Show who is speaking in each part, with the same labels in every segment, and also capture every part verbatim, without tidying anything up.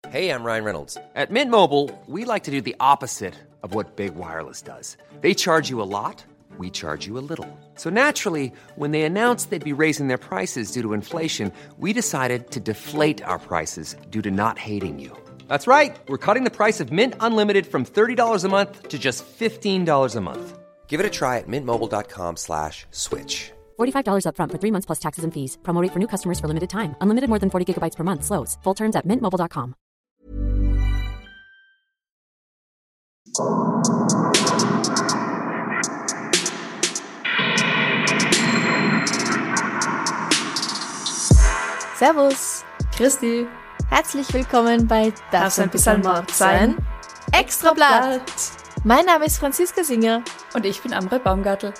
Speaker 1: Hey, I'm Ryan Reynolds. At Mint Mobile, we like to do the opposite of what Big Wireless does. They charge you a lot, we charge you a little. So naturally, when they announced they'd be raising their prices due to inflation, we decided to deflate our prices due to not hating you. That's right. We're cutting the price of Mint Unlimited from thirty dollars a month to just fifteen dollars a month. Give it a try at mintmobile.com slash switch.
Speaker 2: forty-five dollars up front for three months plus taxes and fees. Promo rate for new customers for limited time. Unlimited more than forty gigabytes per month. Slows full terms at mint mobile dot com.
Speaker 3: Servus,
Speaker 4: Christi,
Speaker 3: herzlich willkommen bei Das,
Speaker 4: das ein bisschen Mord sein.
Speaker 3: Extrablatt. Mein Name ist Franziska Singer.
Speaker 4: Und ich bin Amre Baumgartl.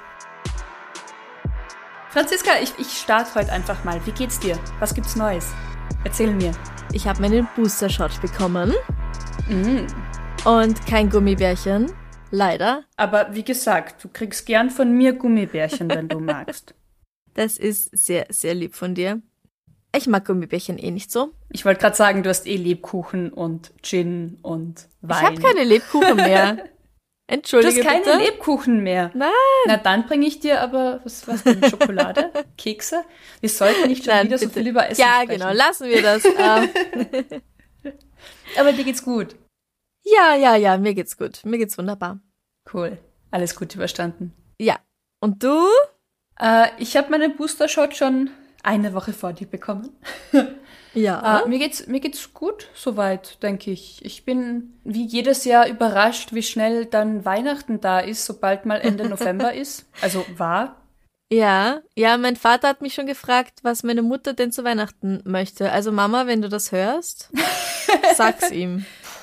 Speaker 4: Franziska, ich, ich starte heute einfach mal. Wie geht's dir? Was gibt's Neues? Erzähl mir.
Speaker 3: Ich habe meinen Booster-Shot bekommen.
Speaker 4: Mm.
Speaker 3: Und kein Gummibärchen. Leider.
Speaker 4: Aber wie gesagt, du kriegst gern von mir Gummibärchen, wenn du magst.
Speaker 3: Das ist sehr, sehr lieb von dir. Ich mag Gummibärchen eh nicht so.
Speaker 4: Ich wollte gerade sagen, du hast eh Lebkuchen und Gin und Wein.
Speaker 3: Ich habe keine Lebkuchen mehr. Entschuldige
Speaker 4: bitte. Du hast
Speaker 3: bitte.
Speaker 4: keine Lebkuchen mehr?
Speaker 3: Nein.
Speaker 4: Na, dann bringe ich dir aber, was was denn, Schokolade? Kekse? Wir sollten nicht schon
Speaker 3: Nein,
Speaker 4: wieder
Speaker 3: bitte.
Speaker 4: so viel über Essen
Speaker 3: Ja,
Speaker 4: sprechen.
Speaker 3: genau, lassen wir das.
Speaker 4: Aber dir geht's gut.
Speaker 3: Ja, ja, ja, mir geht's gut. Mir geht's wunderbar.
Speaker 4: Cool. Alles gut überstanden.
Speaker 3: Ja. Und du?
Speaker 4: Äh, ich habe meinen Booster-Shot schon eine Woche vor dir bekommen.
Speaker 3: Ja.
Speaker 4: Äh, mir geht's, mir geht's gut, soweit, denke ich. Ich bin wie jedes Jahr überrascht, wie schnell dann Weihnachten da ist, sobald mal Ende November ist. Also war.
Speaker 3: Ja, ja, mein Vater hat mich schon gefragt, was meine Mutter denn zu Weihnachten möchte. Also Mama, wenn du das hörst, sag's ihm.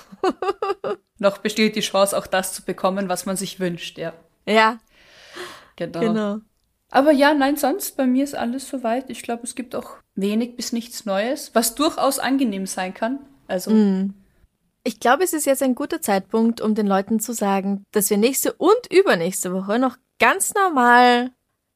Speaker 4: Noch besteht die Chance, auch das zu bekommen, was man sich wünscht, ja.
Speaker 3: Ja,
Speaker 4: Genau.
Speaker 3: genau.
Speaker 4: Aber ja, nein, sonst, bei mir ist alles soweit. Ich glaube, es gibt auch wenig bis nichts Neues, was durchaus angenehm sein kann. Also,
Speaker 3: Mm. Ich glaube, es ist jetzt ein guter Zeitpunkt, um den Leuten zu sagen, dass wir nächste und übernächste Woche noch ganz normal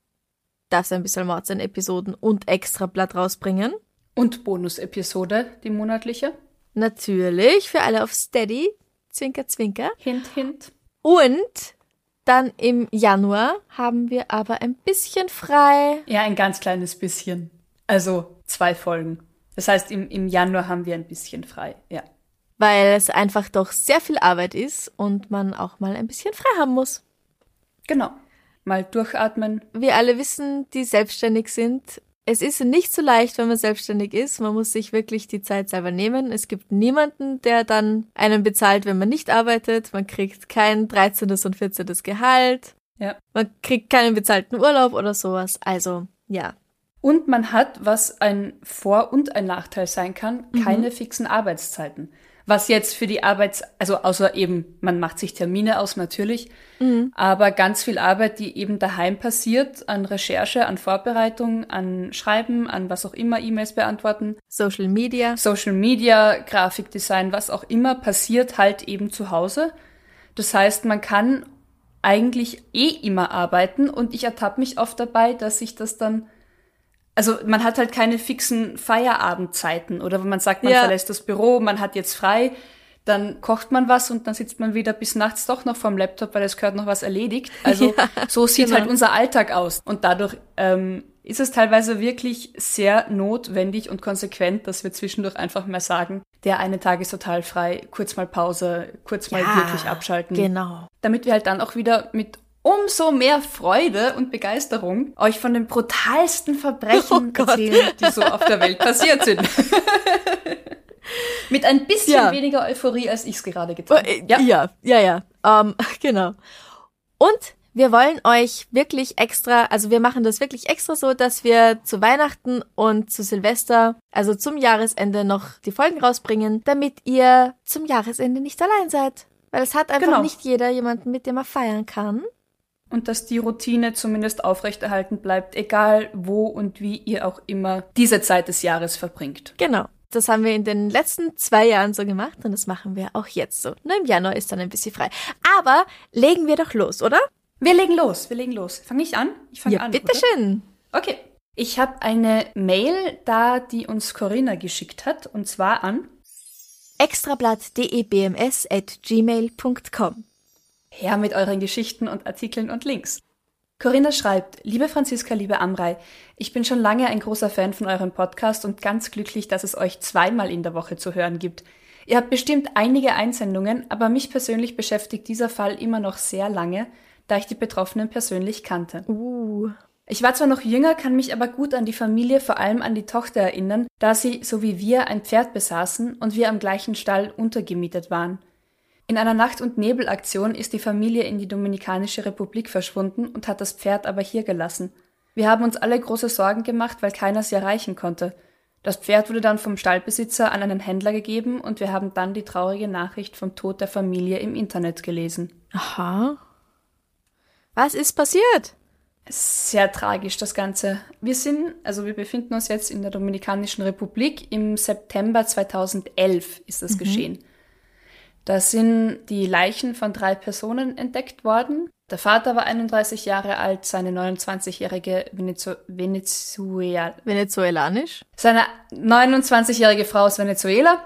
Speaker 3: das ein bisschen Mord sein Episoden und Extrablatt rausbringen.
Speaker 4: und Bonus-Episode, die monatliche.
Speaker 3: Natürlich, für alle auf Steady. Zwinker, zwinker.
Speaker 4: Hint, hint.
Speaker 3: Und dann im Januar haben wir aber ein bisschen frei.
Speaker 4: Ja, ein ganz kleines bisschen. Also zwei Folgen. Das heißt, im, im Januar haben wir ein bisschen frei, ja.
Speaker 3: Weil es einfach doch sehr viel Arbeit ist und man auch mal ein bisschen frei haben muss.
Speaker 4: Genau. Mal durchatmen.
Speaker 3: Wir alle wissen, die selbstständig sind. Es ist nicht so leicht, wenn man selbstständig ist. Man muss sich wirklich die Zeit selber nehmen. Es gibt niemanden, der dann einen bezahlt, wenn man nicht arbeitet. Man kriegt kein dreizehntes und vierzehntes Gehalt.
Speaker 4: Ja.
Speaker 3: Man kriegt keinen bezahlten Urlaub oder sowas. Also, ja.
Speaker 4: Und man hat, was ein Vor- und ein Nachteil sein kann, keine fixen Arbeitszeiten. Was jetzt für die Arbeits-, also außer eben, man macht sich Termine aus natürlich,
Speaker 3: Mhm.
Speaker 4: aber ganz viel Arbeit, die eben daheim passiert, an Recherche, an Vorbereitung, an Schreiben, an was auch immer, E-Mails beantworten,
Speaker 3: Social Media.
Speaker 4: Social Media, Grafikdesign, was auch immer, passiert halt eben zu Hause. Das heißt, man kann eigentlich eh immer arbeiten und ich ertappe mich oft dabei, dass ich das dann, also man hat halt keine fixen Feierabendzeiten oder wenn man sagt, man
Speaker 3: Ja.
Speaker 4: verlässt das Büro, man hat jetzt frei, dann kocht man was und dann sitzt man wieder bis nachts doch noch vorm Laptop, weil es gehört noch was erledigt. Also
Speaker 3: Ja,
Speaker 4: so sieht
Speaker 3: genau.
Speaker 4: halt unser Alltag aus. Und dadurch ähm, ist es teilweise wirklich sehr notwendig und konsequent, dass wir zwischendurch einfach mal sagen, der eine Tag ist total frei, kurz mal Pause, kurz mal
Speaker 3: Ja,
Speaker 4: wirklich abschalten.
Speaker 3: Genau.
Speaker 4: Damit wir halt dann auch wieder mit umso mehr Freude und Begeisterung euch von den brutalsten Verbrechen
Speaker 3: Oh Gott.
Speaker 4: erzählen, die so auf der Welt passiert sind. Mit ein bisschen
Speaker 3: Ja.
Speaker 4: weniger Euphorie, als ich es gerade getan habe.
Speaker 3: Äh, Ja, ja, ja, ja. Ähm, genau. Und wir wollen euch wirklich extra, also wir machen das wirklich extra so, dass wir zu Weihnachten und zu Silvester, also zum Jahresende noch die Folgen rausbringen, damit ihr zum Jahresende nicht allein seid. Weil es hat einfach
Speaker 4: Genau.
Speaker 3: nicht jeder jemanden, mit dem er feiern kann.
Speaker 4: Und dass die Routine zumindest aufrechterhalten bleibt, egal wo und wie ihr auch immer diese Zeit des Jahres verbringt.
Speaker 3: Genau. Das haben wir in den letzten zwei Jahren so gemacht und das machen wir auch jetzt so. Nur im Januar ist dann ein bisschen frei. Aber legen wir doch los, oder?
Speaker 4: Wir legen los, wir legen los. Fange ich an? Ich fange
Speaker 3: Ja,
Speaker 4: an.
Speaker 3: bitteschön.
Speaker 4: Oder? Okay. Ich habe eine Mail da, die uns Corinna geschickt hat, und zwar an
Speaker 3: extrablatt.debms at gmail punkt com.
Speaker 4: Her mit euren Geschichten und Artikeln und Links. Corinna schreibt, liebe Franziska, liebe Amrei, ich bin schon lange ein großer Fan von eurem Podcast und ganz glücklich, dass es euch zweimal in der Woche zu hören gibt. Ihr habt bestimmt einige Einsendungen, aber mich persönlich beschäftigt dieser Fall immer noch sehr lange, da ich die Betroffenen persönlich kannte.
Speaker 3: Uh.
Speaker 4: Ich war zwar noch jünger, kann mich aber gut an die Familie, vor allem an die Tochter erinnern, da sie, so wie wir, ein Pferd besaßen und wir am gleichen Stall untergemietet waren. In einer Nacht- und Nebelaktion ist die Familie in die Dominikanische Republik verschwunden und hat das Pferd aber hier gelassen. Wir haben uns alle große Sorgen gemacht, weil keiner sie erreichen konnte. Das Pferd wurde dann vom Stallbesitzer an einen Händler gegeben und wir haben dann die traurige Nachricht vom Tod der Familie im Internet gelesen.
Speaker 3: Aha. Was ist passiert?
Speaker 4: Sehr tragisch, das Ganze. Wir sind, also wir befinden uns jetzt in der Dominikanischen Republik. Im September zweitausendelf ist das mhm. geschehen. Da sind die Leichen von drei Personen entdeckt worden. Der Vater war einunddreißig Jahre alt, seine neunundzwanzigjährige Venezu- Venezuela-
Speaker 3: Venezuelanisch?
Speaker 4: Seine neunundzwanzigjährige Frau aus Venezuela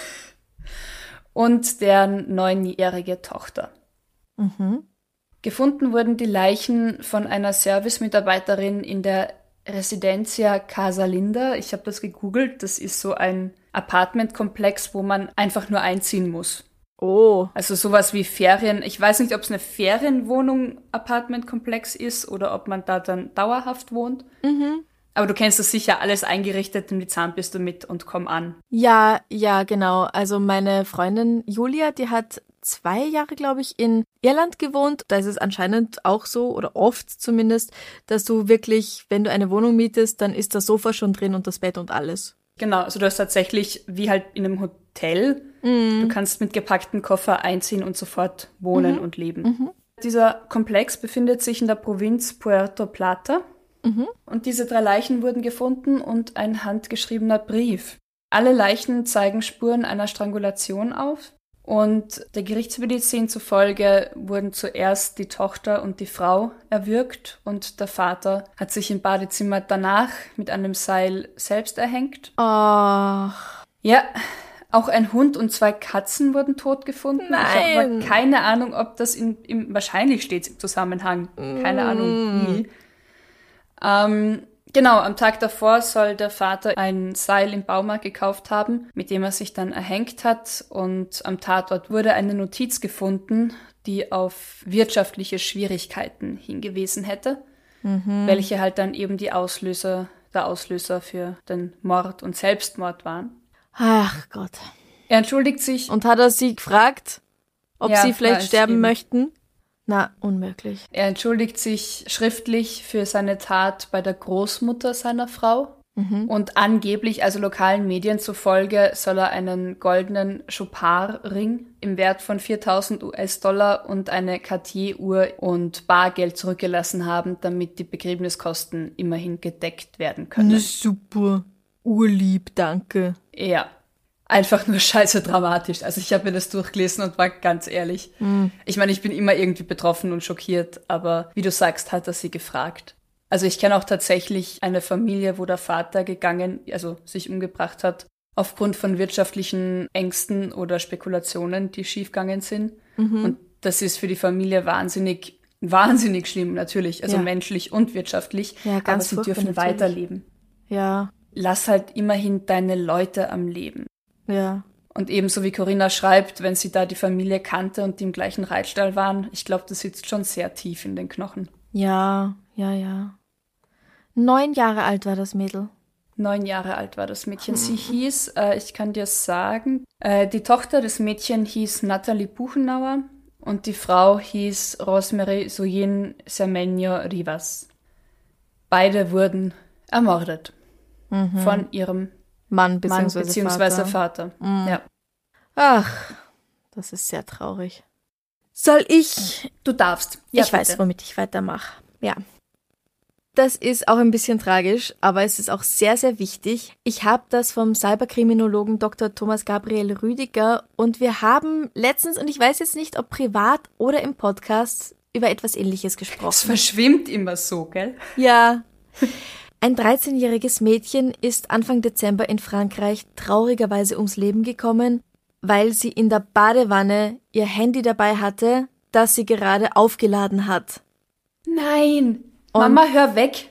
Speaker 4: und deren neunjährige Tochter.
Speaker 3: Mhm.
Speaker 4: Gefunden wurden die Leichen von einer Servicemitarbeiterin in der Residencia Casa Linda. Ich habe das gegoogelt. Das ist so ein Apartmentkomplex, wo man einfach nur einziehen muss.
Speaker 3: Oh.
Speaker 4: Also sowas wie Ferien. Ich weiß nicht, ob es eine Ferienwohnung-Apartmentkomplex ist oder ob man da dann dauerhaft wohnt.
Speaker 3: Mhm.
Speaker 4: Aber du kennst das sicher, alles eingerichtet, nimm die Zahnbürste mit und komm an.
Speaker 3: Ja, ja, genau. Also meine Freundin Julia, die hat zwei Jahre, glaube ich, in Irland gewohnt. Da ist es anscheinend auch so, oder oft zumindest, dass du wirklich, wenn du eine Wohnung mietest, dann ist das Sofa schon drin und das Bett und alles.
Speaker 4: Genau, also du hast tatsächlich, wie halt in einem Hotel, mm. du kannst mit gepacktem Koffer einziehen und sofort wohnen mhm. und leben. Mhm. Dieser Komplex befindet sich in der Provinz Puerto Plata. Mhm. Und diese drei Leichen wurden gefunden und ein handgeschriebener Brief. Alle Leichen zeigen Spuren einer Strangulation auf. Und der Gerichtsmedizin zufolge wurden zuerst die Tochter und die Frau erwürgt und der Vater hat sich im Badezimmer danach mit einem Seil selbst erhängt.
Speaker 3: Oh.
Speaker 4: Ja, auch ein Hund und zwei Katzen wurden tot gefunden.
Speaker 3: Nein.
Speaker 4: Ich habe keine Ahnung, ob das in, im, wahrscheinlich steht im Zusammenhang. Keine mm. Ahnung wie. Ähm, Genau, am Tag davor soll der Vater ein Seil im Baumarkt gekauft haben, mit dem er sich dann erhängt hat. Und am Tatort wurde eine Notiz gefunden, die auf wirtschaftliche Schwierigkeiten hingewiesen hätte, mhm. welche halt dann eben die Auslöser, der Auslöser für den Mord und Selbstmord waren.
Speaker 3: Ach Gott.
Speaker 4: Er entschuldigt sich.
Speaker 3: Und hat er sie gefragt, ob
Speaker 4: ja,
Speaker 3: sie vielleicht sterben
Speaker 4: eben.
Speaker 3: möchten? Na, unmöglich.
Speaker 4: Er entschuldigt sich schriftlich für seine Tat bei der Großmutter seiner Frau. Mhm. Und angeblich, also lokalen Medien zufolge, soll er einen goldenen Chopard-Ring im Wert von viertausend US-Dollar und eine Cartier-Uhr und Bargeld zurückgelassen haben, damit die Begräbniskosten immerhin gedeckt werden können.
Speaker 3: Super. Urlieb, danke.
Speaker 4: Ja. Einfach nur scheiße dramatisch. Also ich habe mir das durchgelesen und war ganz ehrlich. Mm. Ich meine, ich bin immer irgendwie betroffen und schockiert, aber wie du sagst, hat er sie gefragt. Also ich kenne auch tatsächlich eine Familie, wo der Vater gegangen, also sich umgebracht hat, aufgrund von wirtschaftlichen Ängsten oder Spekulationen, die schiefgegangen sind. Mhm. Und das ist für die Familie wahnsinnig, wahnsinnig schlimm, natürlich. Also ja. menschlich und wirtschaftlich.
Speaker 3: Ja, ganz
Speaker 4: aber sie dürfen natürlich weiterleben.
Speaker 3: Ja.
Speaker 4: Lass halt immerhin deine Leute am Leben.
Speaker 3: Ja.
Speaker 4: Und ebenso wie Corinna schreibt, wenn sie da die Familie kannte und die im gleichen Reitstall waren, ich glaube, das sitzt schon sehr tief in den Knochen.
Speaker 3: Ja, ja, ja. Neun Jahre alt war das Mädel.
Speaker 4: Neun Jahre alt war das Mädchen. Sie hieß, äh, ich kann dir sagen, äh, die Tochter des Mädchen hieß Natalie Buchenauer und die Frau hieß Rosemary Soyin Cermeño Rivas. Beide wurden ermordet mhm. von ihrem
Speaker 3: Mann bzw.
Speaker 4: Mann beziehungsweise Vater. Vater. Mhm. Ja.
Speaker 3: Ach, das ist sehr traurig. Soll ich?
Speaker 4: Du darfst. Ja,
Speaker 3: ich
Speaker 4: bitte.
Speaker 3: weiß, womit ich weitermache. Ja. Das ist auch ein bisschen tragisch, aber es ist auch sehr, sehr wichtig. Ich habe das vom Cyberkriminologen Doktor Thomas Gabriel Rüdiger und wir haben letztens, und ich weiß jetzt nicht, ob privat oder im Podcast, über etwas Ähnliches gesprochen.
Speaker 4: Es verschwimmt immer so, gell?
Speaker 3: Ja. Ein dreizehnjähriges Mädchen ist Anfang Dezember in Frankreich traurigerweise ums Leben gekommen. weil sie in der Badewanne ihr Handy dabei hatte, das sie gerade aufgeladen hat.
Speaker 4: Nein,
Speaker 3: Und-
Speaker 4: Mama, hör weg.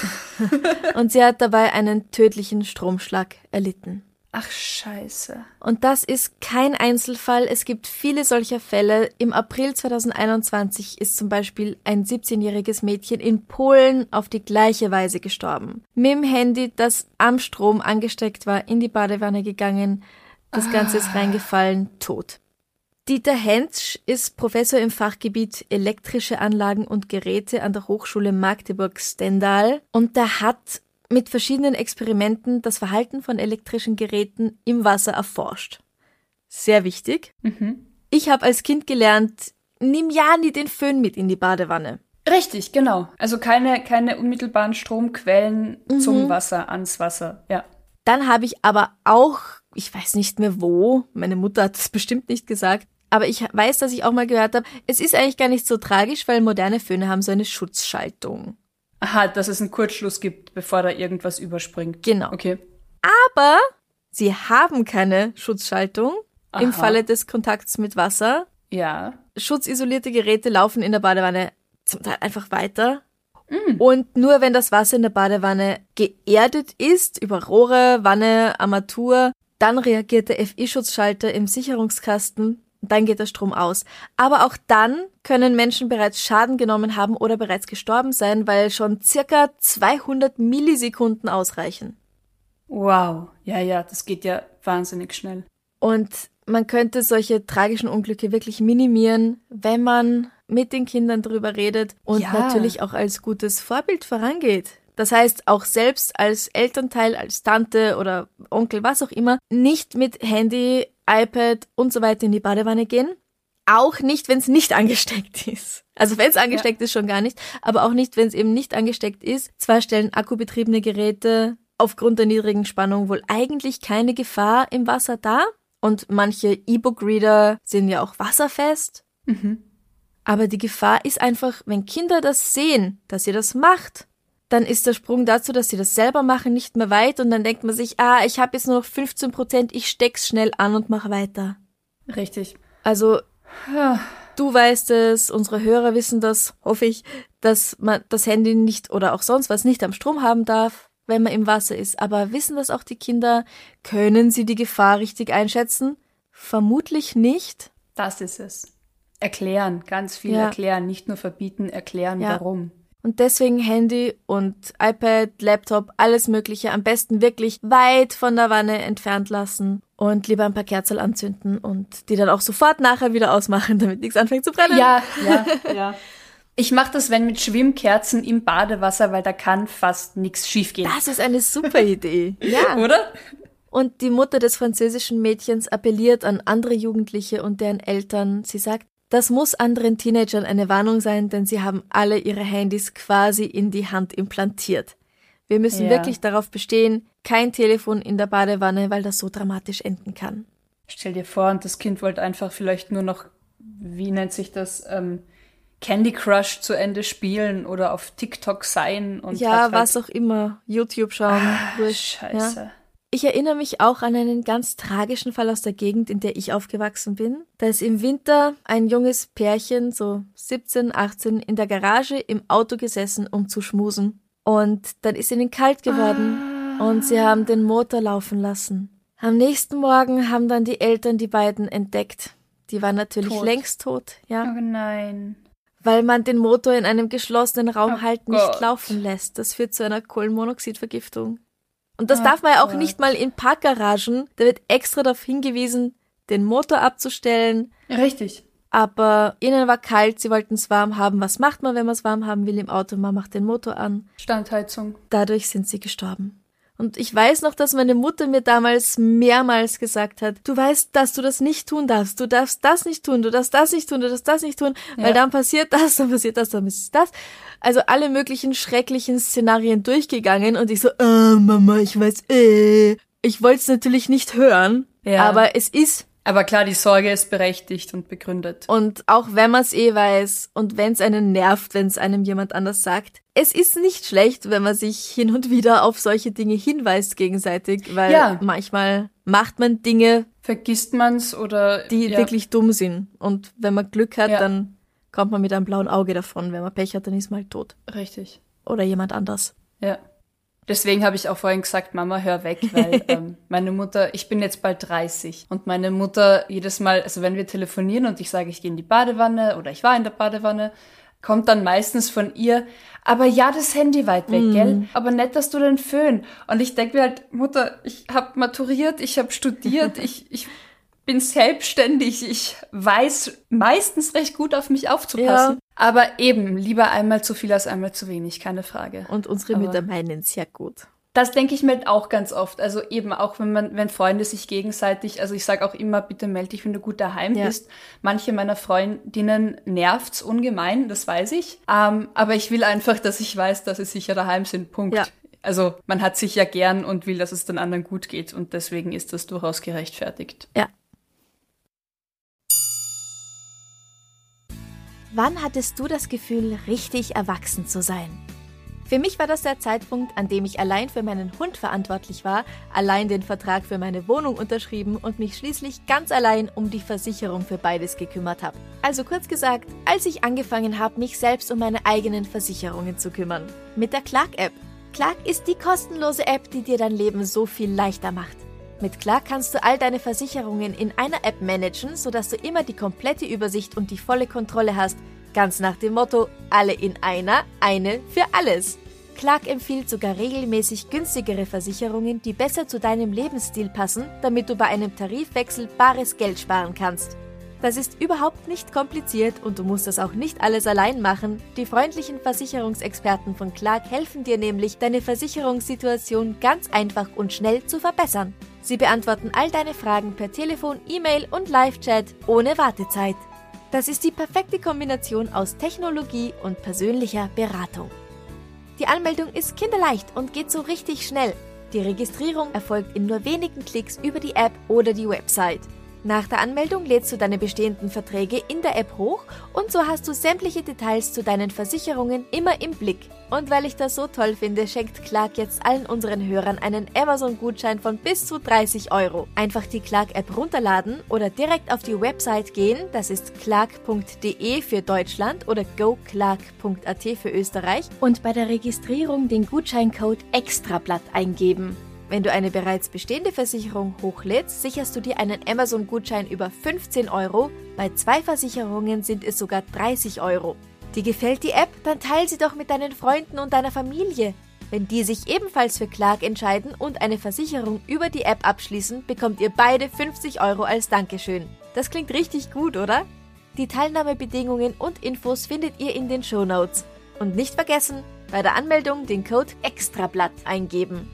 Speaker 3: Und sie hat dabei einen tödlichen Stromschlag erlitten.
Speaker 4: Ach, scheiße.
Speaker 3: Und das ist kein Einzelfall. Es gibt viele solcher Fälle. Im April zweitausendeinundzwanzig ist zum Beispiel ein siebzehnjähriges Mädchen in Polen auf die gleiche Weise gestorben. Mit dem Handy, das am Strom angesteckt war, in die Badewanne gegangen. Das Ganze ist reingefallen, tot. Dieter Hentsch ist Professor im Fachgebiet elektrische Anlagen und Geräte an der Hochschule Magdeburg-Stendal und der hat mit verschiedenen Experimenten das Verhalten von elektrischen Geräten im Wasser erforscht. Sehr wichtig.
Speaker 4: Mhm.
Speaker 3: Ich habe als Kind gelernt, nimm ja nie den Föhn mit in die Badewanne.
Speaker 4: Richtig, genau. Also keine, keine unmittelbaren Stromquellen
Speaker 3: Mhm.
Speaker 4: zum Wasser, ans Wasser, ja.
Speaker 3: Dann habe ich aber auch, ich weiß nicht mehr wo, meine Mutter hat es bestimmt nicht gesagt, aber ich weiß, dass ich auch mal gehört habe, es ist eigentlich gar nicht so tragisch, weil moderne Föhne haben so eine Schutzschaltung.
Speaker 4: Aha, dass es einen Kurzschluss gibt, bevor da irgendwas überspringt.
Speaker 3: Genau.
Speaker 4: Okay.
Speaker 3: Aber sie haben keine Schutzschaltung im
Speaker 4: Aha.
Speaker 3: Falle des Kontakts mit Wasser.
Speaker 4: Ja.
Speaker 3: Schuttisolierte Geräte laufen in der Badewanne zum Teil einfach weiter. Und nur wenn das Wasser in der Badewanne geerdet ist, über Rohre, Wanne, Armatur, dann reagiert der F I-Schutzschalter im Sicherungskasten, dann geht der Strom aus. Aber auch dann können Menschen bereits Schaden genommen haben oder bereits gestorben sein, weil schon circa zweihundert Millisekunden ausreichen.
Speaker 4: Wow. Ja, ja, das geht ja wahnsinnig schnell.
Speaker 3: Und man könnte solche tragischen Unglücke wirklich minimieren, wenn man mit den Kindern drüber redet und
Speaker 4: Ja.
Speaker 3: natürlich auch als gutes Vorbild vorangeht. Das heißt, auch selbst als Elternteil, als Tante oder Onkel, was auch immer, nicht mit Handy, iPad und so weiter in die Badewanne gehen. Auch nicht, wenn es nicht angesteckt ist. Also wenn es angesteckt ist, schon gar nicht, aber auch nicht, wenn es eben nicht angesteckt ist. Zwar stellen akkubetriebene Geräte aufgrund der niedrigen Spannung wohl eigentlich keine Gefahr im Wasser dar. Und manche E-Book-Reader sind ja auch wasserfest.
Speaker 4: Mhm.
Speaker 3: Aber die Gefahr ist einfach, wenn Kinder das sehen, dass ihr das macht, dann ist der Sprung dazu, dass sie das selber machen, nicht mehr weit. Und dann denkt man sich, ah, ich habe jetzt nur noch fünfzehn Prozent, ich steck's schnell an und mach weiter.
Speaker 4: Richtig.
Speaker 3: Also, du weißt es, unsere Hörer wissen das, hoffe ich, dass man das Handy nicht oder auch sonst was nicht am Strom haben darf, wenn man im Wasser ist. Aber wissen das auch die Kinder? Können sie die Gefahr richtig einschätzen? Vermutlich nicht.
Speaker 4: Das ist es. Erklären, ganz viel
Speaker 3: Ja.
Speaker 4: erklären, nicht nur verbieten, erklären,
Speaker 3: Ja.
Speaker 4: warum.
Speaker 3: Und deswegen Handy und iPad, Laptop, alles Mögliche am besten wirklich weit von der Wanne entfernt lassen und lieber ein paar Kerzen anzünden und die dann auch sofort nachher wieder ausmachen, damit nichts anfängt zu brennen.
Speaker 4: Ja, ja, ja. Ich mache das, wenn mit Schwimmkerzen im Badewasser, weil da kann fast nichts schiefgehen.
Speaker 3: Das ist eine super Idee. Ja.
Speaker 4: Oder?
Speaker 3: Und die Mutter des französischen Mädchens appelliert an andere Jugendliche und deren Eltern. Sie sagt, das muss anderen Teenagern eine Warnung sein, denn sie haben alle ihre Handys quasi in die Hand implantiert. Wir müssen
Speaker 4: Ja.
Speaker 3: wirklich darauf bestehen, kein Telefon in der Badewanne, weil das so dramatisch enden kann.
Speaker 4: Stell dir vor, und das Kind wollte einfach vielleicht nur noch, wie nennt sich das, ähm, Candy Crush zu Ende spielen oder auf TikTok sein. Und
Speaker 3: Ja,
Speaker 4: hat halt
Speaker 3: was auch immer. YouTube schauen.
Speaker 4: Ah,
Speaker 3: wurscht,
Speaker 4: Scheiße.
Speaker 3: Ja. Ich erinnere mich auch an einen ganz tragischen Fall aus der Gegend, in der ich aufgewachsen bin. Da ist im Winter ein junges Pärchen, so siebzehn, achtzehn, in der Garage im Auto gesessen, um zu schmusen. Und dann ist ihnen kalt geworden und sie haben den Motor laufen lassen. Am nächsten Morgen haben dann die Eltern die beiden entdeckt. Die waren natürlich
Speaker 4: Tot.
Speaker 3: längst tot, ja.
Speaker 4: Oh nein.
Speaker 3: Weil man den Motor in einem geschlossenen Raum
Speaker 4: Oh
Speaker 3: halt
Speaker 4: Gott.
Speaker 3: nicht laufen lässt. Das führt zu einer Kohlenmonoxidvergiftung. Und das
Speaker 4: Oh
Speaker 3: darf man ja auch
Speaker 4: Gott.
Speaker 3: nicht mal in Parkgaragen. Da wird extra darauf hingewiesen, den Motor abzustellen.
Speaker 4: Richtig.
Speaker 3: Aber ihnen war kalt, sie wollten es warm haben. Was macht man, wenn man es warm haben will im Auto? Man macht den Motor an.
Speaker 4: Standheizung.
Speaker 3: Dadurch sind sie gestorben. Und ich weiß noch, dass meine Mutter mir damals mehrmals gesagt hat, du weißt, dass du das nicht tun darfst. Du darfst das nicht tun, du darfst das nicht tun, du darfst das nicht tun,
Speaker 4: Ja.
Speaker 3: weil dann passiert das, dann passiert das, dann passiert das. Also alle möglichen schrecklichen Szenarien durchgegangen und ich so, äh, Mama, ich weiß, äh. Ich wollte es natürlich nicht hören,
Speaker 4: Ja.
Speaker 3: aber es ist.
Speaker 4: Aber klar, die Sorge ist berechtigt und begründet.
Speaker 3: Und auch wenn man es eh weiß und wenn es einen nervt, wenn es einem jemand anders sagt, es ist nicht schlecht, wenn man sich hin und wieder auf solche Dinge hinweist gegenseitig, weil
Speaker 4: Ja.
Speaker 3: manchmal macht man Dinge,
Speaker 4: vergisst man's oder
Speaker 3: die
Speaker 4: ja.
Speaker 3: wirklich dumm sind. Und wenn man Glück hat,
Speaker 4: Ja.
Speaker 3: dann kommt man mit einem blauen Auge davon. Wenn man Pech hat, dann ist man halt tot.
Speaker 4: Richtig.
Speaker 3: Oder jemand anders.
Speaker 4: Ja. Deswegen habe ich auch vorhin gesagt, Mama, hör weg, weil ähm, meine Mutter, ich bin jetzt bald dreißig und meine Mutter jedes Mal, also wenn wir telefonieren und ich sage, ich gehe in die Badewanne oder ich war in der Badewanne, kommt dann meistens von ihr, aber ja, das Handy weit weg, mm. gell? Aber nett, dass du den Föhn. Und ich denke mir halt, Mutter, ich habe maturiert, ich habe studiert, ich, ich bin selbstständig, ich weiß meistens recht gut auf mich aufzupassen. Ja. Aber eben, lieber einmal zu viel als einmal zu wenig, keine Frage.
Speaker 3: Und unsere
Speaker 4: Aber
Speaker 3: Mütter meinen sehr gut.
Speaker 4: das denke ich mir halt auch ganz oft. Also eben auch, wenn man, wenn Freunde sich gegenseitig, also ich sage auch immer, bitte melde dich, wenn du gut daheim
Speaker 3: Ja.
Speaker 4: bist. Manche meiner Freundinnen nervt's ungemein, das weiß ich. Ähm, aber ich will einfach, dass ich weiß, dass sie sicher daheim sind, Punkt.
Speaker 3: Ja.
Speaker 4: Also man hat sich ja gern und will, dass es den anderen gut geht. Und deswegen ist das durchaus gerechtfertigt.
Speaker 3: Ja.
Speaker 2: Wann hattest du das Gefühl, richtig erwachsen zu sein?
Speaker 3: Für mich war das der Zeitpunkt, an dem ich allein für meinen Hund verantwortlich war, allein den Vertrag für meine Wohnung unterschrieben und mich schließlich ganz allein um die Versicherung für beides gekümmert habe. Also kurz gesagt, als ich angefangen habe, mich selbst um meine eigenen Versicherungen zu kümmern. Mit der Clark-App. Clark ist die kostenlose App, die dir dein Leben so viel leichter macht. Mit Clark kannst du all deine Versicherungen in einer App managen, sodass du immer die komplette Übersicht und die volle Kontrolle hast. Ganz nach dem Motto, alle in einer, eine für alles. Clark empfiehlt sogar regelmäßig günstigere Versicherungen, die besser zu deinem Lebensstil passen, damit du bei einem Tarifwechsel bares Geld sparen kannst. Das ist überhaupt nicht kompliziert und du musst das auch nicht alles allein machen. Die freundlichen Versicherungsexperten von Clark helfen dir nämlich, deine Versicherungssituation ganz einfach und schnell zu verbessern. Sie beantworten all deine Fragen per Telefon, E-Mail und Live-Chat ohne Wartezeit. Das ist die perfekte Kombination aus Technologie und persönlicher Beratung. Die Anmeldung ist kinderleicht und geht so richtig schnell. Die Registrierung erfolgt in nur wenigen Klicks über die App oder die Website. Nach der Anmeldung lädst du deine bestehenden Verträge in der App hoch und so hast du sämtliche Details zu deinen Versicherungen immer im Blick. Und weil ich das so toll finde, schenkt Clark jetzt allen unseren Hörern einen Amazon-Gutschein von bis zu dreißig Euro. Einfach die Clark-App runterladen oder direkt auf die Website gehen, das ist clark punkt de für Deutschland oder go clark punkt a t für Österreich und bei der Registrierung den Gutscheincode Extrablatt eingeben. Wenn du eine bereits bestehende Versicherung hochlädst, sicherst du dir einen Amazon-Gutschein über fünfzehn Euro. Bei zwei Versicherungen sind es sogar dreißig Euro. Dir gefällt die App? Dann teil sie doch mit deinen Freunden und deiner Familie. Wenn die sich ebenfalls für Clark entscheiden und eine Versicherung über die App abschließen, bekommt ihr beide fünfzig Euro als Dankeschön. Das klingt richtig gut, oder? Die Teilnahmebedingungen und Infos findet ihr in den Shownotes. Und nicht vergessen, bei der Anmeldung den Code Extrablatt eingeben.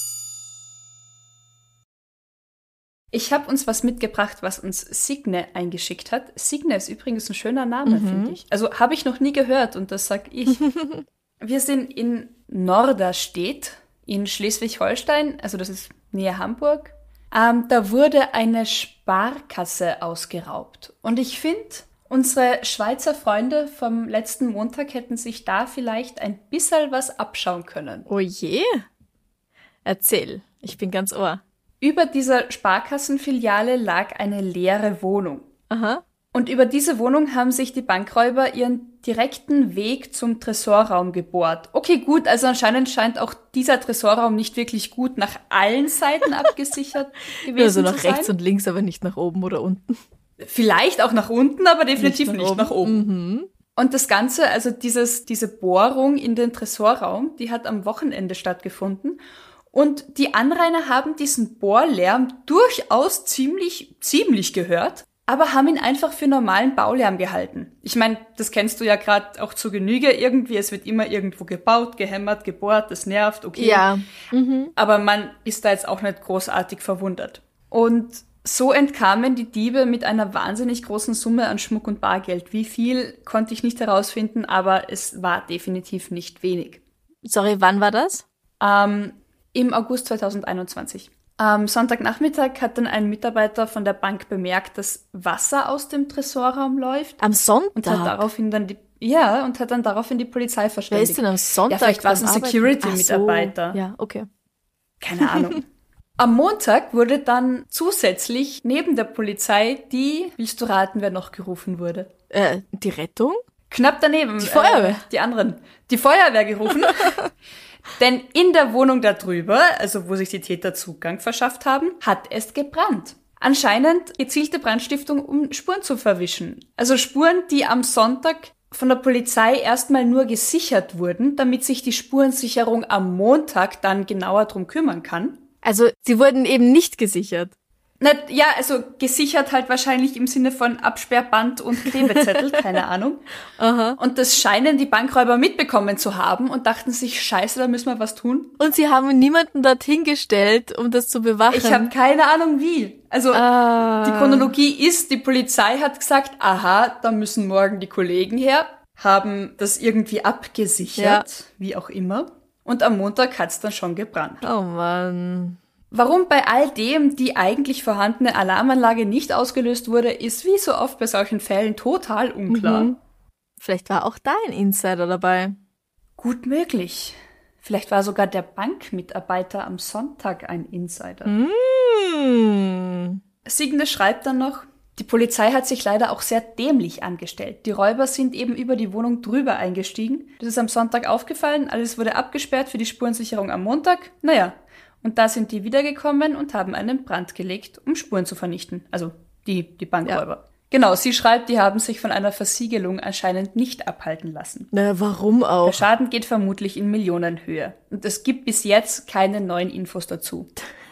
Speaker 4: Ich habe uns was mitgebracht, was uns Signe eingeschickt hat. Signe ist übrigens ein schöner Name, mhm. finde ich. Also habe ich noch nie gehört und das sag ich. Wir sind in Norderstedt in Schleswig-Holstein, also das ist nähe Hamburg. Ähm, da wurde eine Sparkasse ausgeraubt. Und ich finde, unsere Schweizer Freunde vom letzten Montag hätten sich da vielleicht ein bisschen was abschauen können.
Speaker 3: Oh je. Erzähl, ich bin ganz ohr.
Speaker 4: Über dieser Sparkassenfiliale lag eine leere Wohnung.
Speaker 3: Aha.
Speaker 4: Und über diese Wohnung haben sich die Bankräuber ihren direkten Weg zum Tresorraum gebohrt. Okay, gut, also anscheinend scheint auch dieser Tresorraum nicht wirklich gut nach allen Seiten abgesichert gewesen
Speaker 3: also
Speaker 4: zu sein.
Speaker 3: Also nach rechts und links, aber nicht nach oben oder unten.
Speaker 4: Vielleicht auch nach unten, aber definitiv nicht nach
Speaker 3: nicht
Speaker 4: oben. Nach oben.
Speaker 3: Mhm.
Speaker 4: Und das Ganze, also dieses, diese Bohrung in den Tresorraum, die hat am Wochenende stattgefunden. Und die Anrainer haben diesen Bohrlärm durchaus ziemlich, ziemlich gehört, aber haben ihn einfach für normalen Baulärm gehalten. Ich meine, das kennst du ja gerade auch zur Genüge irgendwie. Es wird immer irgendwo gebaut, gehämmert, gebohrt, das nervt, okay.
Speaker 3: Ja. Mhm.
Speaker 4: Aber man ist da jetzt auch nicht großartig verwundert. Und so entkamen die Diebe mit einer wahnsinnig großen Summe an Schmuck und Bargeld. Wie viel, konnte ich nicht herausfinden, aber es war definitiv nicht wenig.
Speaker 3: Sorry, wann war das?
Speaker 4: Ähm, Im August zweitausendeinundzwanzig. Am Sonntagnachmittag hat dann ein Mitarbeiter von der Bank bemerkt, dass Wasser aus dem Tresorraum läuft.
Speaker 3: Am Sonntag?
Speaker 4: Und hat daraufhin dann die, ja, und hat dann daraufhin die Polizei verständigt.
Speaker 3: Wer ist denn am Sonntag?
Speaker 4: Ja, vielleicht war es ein Security-Mitarbeiter.
Speaker 3: So. Ja, okay.
Speaker 4: Keine Ahnung. Am Montag wurde dann zusätzlich neben der Polizei die, willst du raten, wer noch gerufen wurde?
Speaker 3: Äh, die Rettung?
Speaker 4: Knapp daneben.
Speaker 3: Die Feuerwehr.
Speaker 4: Äh, die anderen. Die Feuerwehr gerufen. Denn in der Wohnung da drüber, also wo sich die Täter Zugang verschafft haben, hat es gebrannt. Anscheinend gezielte Brandstiftung, um Spuren zu verwischen. Also Spuren, die am Sonntag von der Polizei erstmal nur gesichert wurden, damit sich die Spurensicherung am Montag dann genauer drum kümmern kann.
Speaker 3: Also sie wurden eben nicht gesichert.
Speaker 4: Na, ja, also gesichert halt wahrscheinlich im Sinne von Absperrband und Klebezettel, keine Ahnung.
Speaker 3: Aha.
Speaker 4: Und das scheinen die Bankräuber mitbekommen zu haben und dachten sich, scheiße, da müssen wir was tun.
Speaker 3: Und sie haben niemanden dorthin gestellt, um das zu bewachen.
Speaker 4: Ich habe keine Ahnung wie. Also
Speaker 3: ah.
Speaker 4: Die Chronologie ist, die Polizei hat gesagt, aha, da müssen morgen die Kollegen her, haben das irgendwie abgesichert, ja. Wie auch immer. Und am Montag hat's dann schon gebrannt.
Speaker 3: Oh Mann.
Speaker 4: Warum bei all dem die eigentlich vorhandene Alarmanlage nicht ausgelöst wurde, ist wie so oft bei solchen Fällen total unklar.
Speaker 3: Mhm. Vielleicht war auch da ein Insider dabei.
Speaker 4: Gut möglich. Vielleicht war sogar der Bankmitarbeiter am Sonntag ein Insider.
Speaker 3: Mhm.
Speaker 4: Siegende schreibt dann noch, die Polizei hat sich leider auch sehr dämlich angestellt. Die Räuber sind eben über die Wohnung drüber eingestiegen. Das ist am Sonntag aufgefallen, alles wurde abgesperrt für die Spurensicherung am Montag. Naja, und da sind die wiedergekommen und haben einen Brand gelegt, um Spuren zu vernichten. Also die, die Bankräuber. Ja. Genau, sie schreibt, die haben sich von einer Versiegelung anscheinend nicht abhalten lassen.
Speaker 3: Na, warum auch?
Speaker 4: Der Schaden geht vermutlich in Millionenhöhe. Und es gibt bis jetzt keine neuen Infos dazu.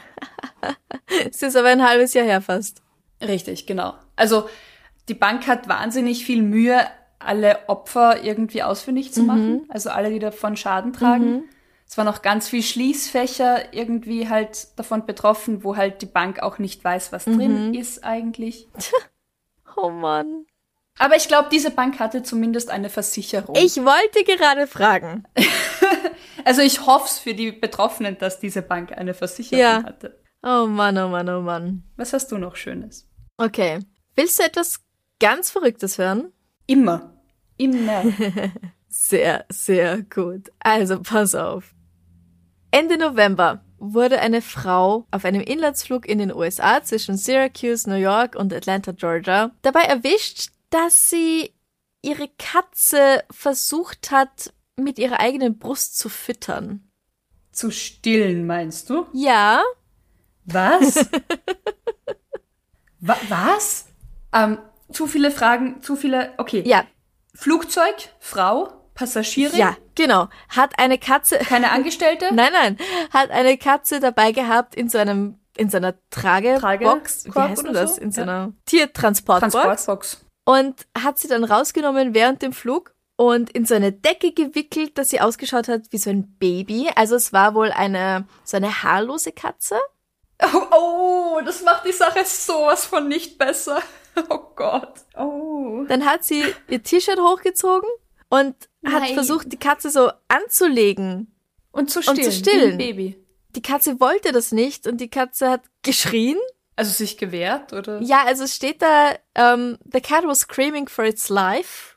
Speaker 3: Es ist aber ein halbes Jahr her fast.
Speaker 4: Richtig, genau. Also die Bank hat wahnsinnig viel Mühe, alle Opfer irgendwie ausfindig zu machen. Mhm. Also alle, die davon Schaden tragen. Mhm. Es waren auch ganz viel Schließfächer irgendwie halt davon betroffen, wo halt die Bank auch nicht weiß, was mhm. drin ist eigentlich.
Speaker 3: Oh Mann.
Speaker 4: Aber ich glaube, diese Bank hatte zumindest eine Versicherung.
Speaker 3: Ich wollte gerade fragen.
Speaker 4: Also ich hoffe es für die Betroffenen, dass diese Bank eine Versicherung
Speaker 3: ja.
Speaker 4: hatte.
Speaker 3: Oh Mann, oh Mann, oh Mann.
Speaker 4: Was hast du noch Schönes?
Speaker 3: Okay. Willst du etwas ganz Verrücktes hören?
Speaker 4: Immer. Immer.
Speaker 3: Sehr, sehr gut. Also pass auf. Ende November wurde eine Frau auf einem Inlandsflug in den U S A zwischen Syracuse, New York und Atlanta, Georgia, dabei erwischt, dass sie ihre Katze versucht hat, mit ihrer eigenen Brust zu füttern.
Speaker 4: Zu stillen, meinst du?
Speaker 3: Ja.
Speaker 4: Was? Wa- was? Ähm, zu viele Fragen, zu viele, okay.
Speaker 3: Ja.
Speaker 4: Flugzeug, Frau, Passagierin?
Speaker 3: Ja, genau. Hat eine Katze...
Speaker 4: Keine Angestellte?
Speaker 3: Nein, nein. Hat eine Katze dabei gehabt in so einem, in so einer Tragebox.
Speaker 4: Trage-
Speaker 3: Wie heißt denn das?
Speaker 4: so?
Speaker 3: In so
Speaker 4: Ja.
Speaker 3: einer Tiertransportbox.
Speaker 4: Transportbox.
Speaker 3: Und hat sie dann rausgenommen während dem Flug und in so eine Decke gewickelt, dass sie ausgeschaut hat wie so ein Baby. Also es war wohl eine, so eine haarlose Katze.
Speaker 4: Oh, oh, das macht die Sache sowas von nicht besser. Oh Gott. Oh.
Speaker 3: Dann hat sie ihr T-Shirt hochgezogen und hat
Speaker 4: Nein.
Speaker 3: versucht, die Katze so anzulegen.
Speaker 4: Und zu stillen.
Speaker 3: Und zu stillen.
Speaker 4: Wie ein Baby.
Speaker 3: Die Katze wollte das nicht und die Katze hat geschrien.
Speaker 4: Also sich gewehrt, oder?
Speaker 3: Ja, also es steht da, um, the cat was screaming for its life.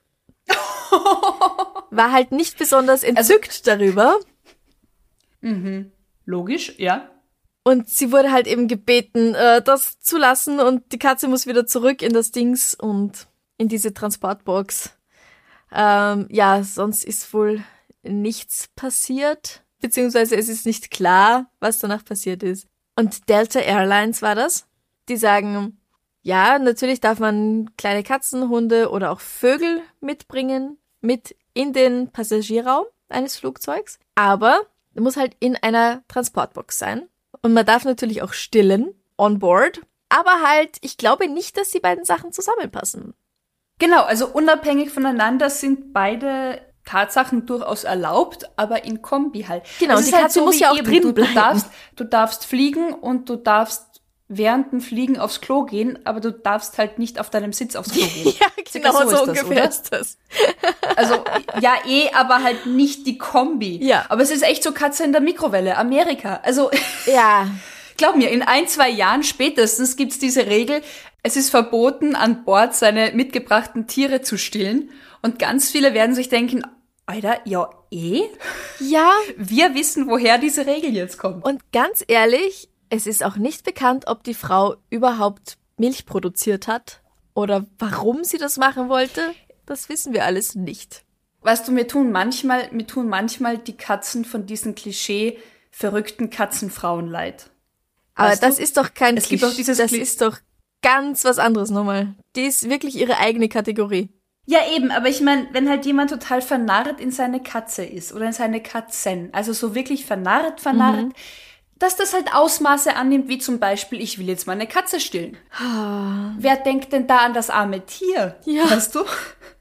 Speaker 3: War halt nicht besonders entzückt also, darüber.
Speaker 4: Mhm. Logisch, ja.
Speaker 3: Und sie wurde halt eben gebeten, äh, das zu lassen und die Katze muss wieder zurück in das Dings und in diese Transportbox. Ähm, ja, sonst ist wohl nichts passiert, beziehungsweise es ist nicht klar, was danach passiert ist. Und Delta Airlines war das. Die sagen, ja, natürlich darf man kleine Katzen, Hunde oder auch Vögel mitbringen, mit in den Passagierraum eines Flugzeugs. Aber es muss halt in einer Transportbox sein. Und man darf natürlich auch stillen, on board. Aber halt, ich glaube nicht, dass die beiden Sachen zusammenpassen.
Speaker 4: Genau, also unabhängig voneinander sind beide Tatsachen durchaus erlaubt, aber in Kombi halt.
Speaker 3: Genau, und die
Speaker 4: halt
Speaker 3: Katze
Speaker 4: so
Speaker 3: muss
Speaker 4: wie
Speaker 3: ja auch
Speaker 4: eben.
Speaker 3: drin
Speaker 4: du,
Speaker 3: bleiben.
Speaker 4: Du darfst, du darfst fliegen und du darfst während dem Fliegen aufs Klo gehen, aber du darfst halt nicht auf deinem Sitz aufs Klo gehen.
Speaker 3: Ja, genau, so,
Speaker 4: so
Speaker 3: ist ungefähr ist das.
Speaker 4: Also, ja, eh, aber halt nicht die Kombi.
Speaker 3: Ja.
Speaker 4: Aber es ist echt so Katze in der Mikrowelle, Amerika. Also,
Speaker 3: ja.
Speaker 4: Glaub mir, in ein, zwei Jahren spätestens gibt's diese Regel, es ist verboten, an Bord seine mitgebrachten Tiere zu stillen. Und ganz viele werden sich denken, Alter, ja eh?
Speaker 3: Ja.
Speaker 4: Wir wissen, woher diese Regel jetzt kommt.
Speaker 3: Und ganz ehrlich, Es ist auch nicht bekannt, ob die Frau überhaupt Milch produziert hat oder warum sie das machen wollte. Das wissen wir alles nicht.
Speaker 4: Weißt du, mir tun manchmal, mir tun manchmal die Katzen von diesen Klischee verrückten Katzenfrauen leid.
Speaker 3: Aber
Speaker 4: Weißt
Speaker 3: das
Speaker 4: du?
Speaker 3: ist doch kein
Speaker 4: Es gibt
Speaker 3: Klisch-
Speaker 4: auch dieses
Speaker 3: das
Speaker 4: Kli-
Speaker 3: ist doch ganz was anderes nochmal. Die ist wirklich ihre eigene Kategorie.
Speaker 4: Ja, eben, aber ich meine, wenn halt jemand total vernarrt in seine Katze ist oder in seine Katzen, also so wirklich vernarrt, vernarrt, mhm. dass das halt Ausmaße annimmt, wie zum Beispiel, ich will jetzt meine Katze stillen.
Speaker 3: Ah.
Speaker 4: Wer denkt denn da an das arme Tier?
Speaker 3: Ja.
Speaker 4: Weißt du?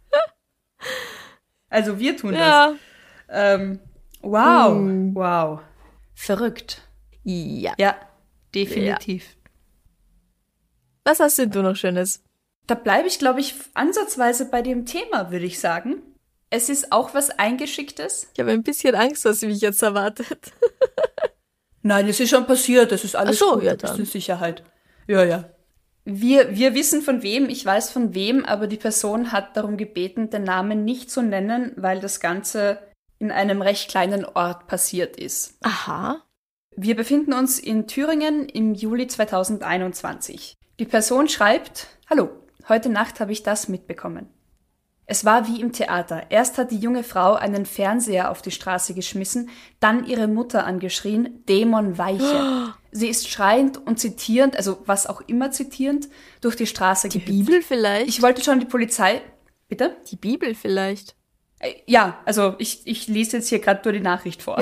Speaker 4: Also wir tun
Speaker 3: Ja.
Speaker 4: das. Ähm, wow,
Speaker 3: Mm.
Speaker 4: wow. Verrückt.
Speaker 3: Ja.
Speaker 4: Ja, definitiv.
Speaker 3: Was hast denn du noch Schönes?
Speaker 4: Da bleibe ich, glaube ich, ansatzweise bei dem Thema, würde ich sagen. Es ist auch was Eingeschicktes.
Speaker 3: Ich habe ein bisschen Angst, was mich jetzt erwartet.
Speaker 4: Nein, das ist schon passiert, das ist alles
Speaker 3: Ach so,
Speaker 4: gut,
Speaker 3: ja,
Speaker 4: du bist
Speaker 3: dann.
Speaker 4: in Sicherheit. Ja, ja. Wir, wir wissen von wem, ich weiß von wem, aber die Person hat darum gebeten, den Namen nicht zu nennen, weil das Ganze in einem recht kleinen Ort passiert ist.
Speaker 3: Aha.
Speaker 4: Wir befinden uns in Thüringen im Juli zweitausendeinundzwanzig. Die Person schreibt: Hallo, heute Nacht habe ich das mitbekommen. Es war wie im Theater. Erst hat die junge Frau einen Fernseher auf die Straße geschmissen, dann ihre Mutter angeschrien, Dämon weiche. Sie ist schreiend und zitierend, also was auch immer zitierend, durch die Straße
Speaker 3: Die
Speaker 4: gehüpft.
Speaker 3: Bibel vielleicht?
Speaker 4: Ich wollte schon die Polizei... Bitte?
Speaker 3: Die Bibel vielleicht.
Speaker 4: Äh, Ja, also ich, ich lese jetzt hier gerade nur die Nachricht vor.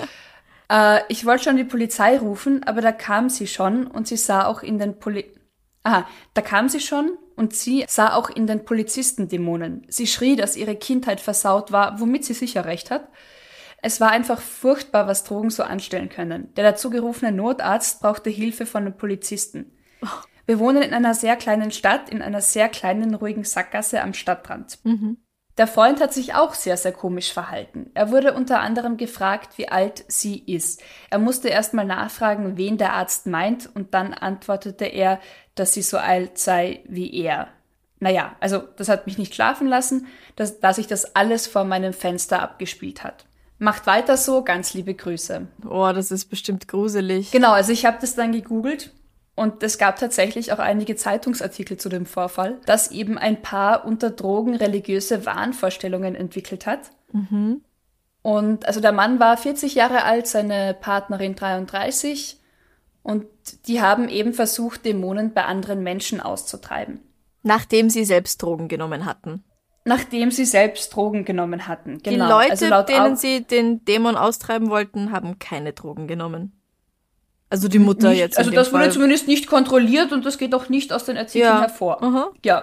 Speaker 4: äh, ich wollte schon die Polizei rufen, aber da kam sie schon und sie sah auch in den Poli... Aha, da kam sie schon und sie sah auch in den Polizistendämonen. Sie schrie, dass ihre Kindheit versaut war, womit sie sicher recht hat. Es war einfach furchtbar, was Drogen so anstellen können. Der dazu gerufene Notarzt brauchte Hilfe von den Polizisten. Wir wohnen in einer sehr kleinen Stadt, in einer sehr kleinen, ruhigen Sackgasse am Stadtrand.
Speaker 3: Mhm.
Speaker 4: Der Freund hat sich auch sehr, sehr komisch verhalten. Er wurde unter anderem gefragt, wie alt sie ist. Er musste erst mal nachfragen, wen der Arzt meint, und dann antwortete er, dass sie so alt sei wie er. Naja, also das hat mich nicht schlafen lassen, dass, dass sich das alles vor meinem Fenster abgespielt hat. Macht weiter so, ganz liebe Grüße.
Speaker 3: Oh, das ist bestimmt gruselig.
Speaker 4: Genau, also ich habe das dann gegoogelt. Und es gab tatsächlich auch einige Zeitungsartikel zu dem Vorfall, dass eben ein Paar unter Drogen religiöse Wahnvorstellungen entwickelt hat.
Speaker 3: Mhm.
Speaker 4: Und also der Mann war vierzig Jahre alt, seine Partnerin dreiunddreißig. Und die haben eben versucht, Dämonen bei anderen Menschen auszutreiben.
Speaker 3: Nachdem sie selbst Drogen genommen hatten.
Speaker 4: Nachdem sie selbst Drogen genommen hatten. Genau.
Speaker 3: Die Leute,
Speaker 4: also laut
Speaker 3: denen
Speaker 4: Au-
Speaker 3: sie den Dämon austreiben wollten, haben keine Drogen genommen. Also die Mutter
Speaker 4: nicht,
Speaker 3: jetzt in
Speaker 4: Also
Speaker 3: dem
Speaker 4: das
Speaker 3: Fall.
Speaker 4: wurde zumindest nicht kontrolliert und das geht auch nicht aus den Artikeln
Speaker 3: Ja.
Speaker 4: hervor.
Speaker 3: Aha.
Speaker 4: Ja.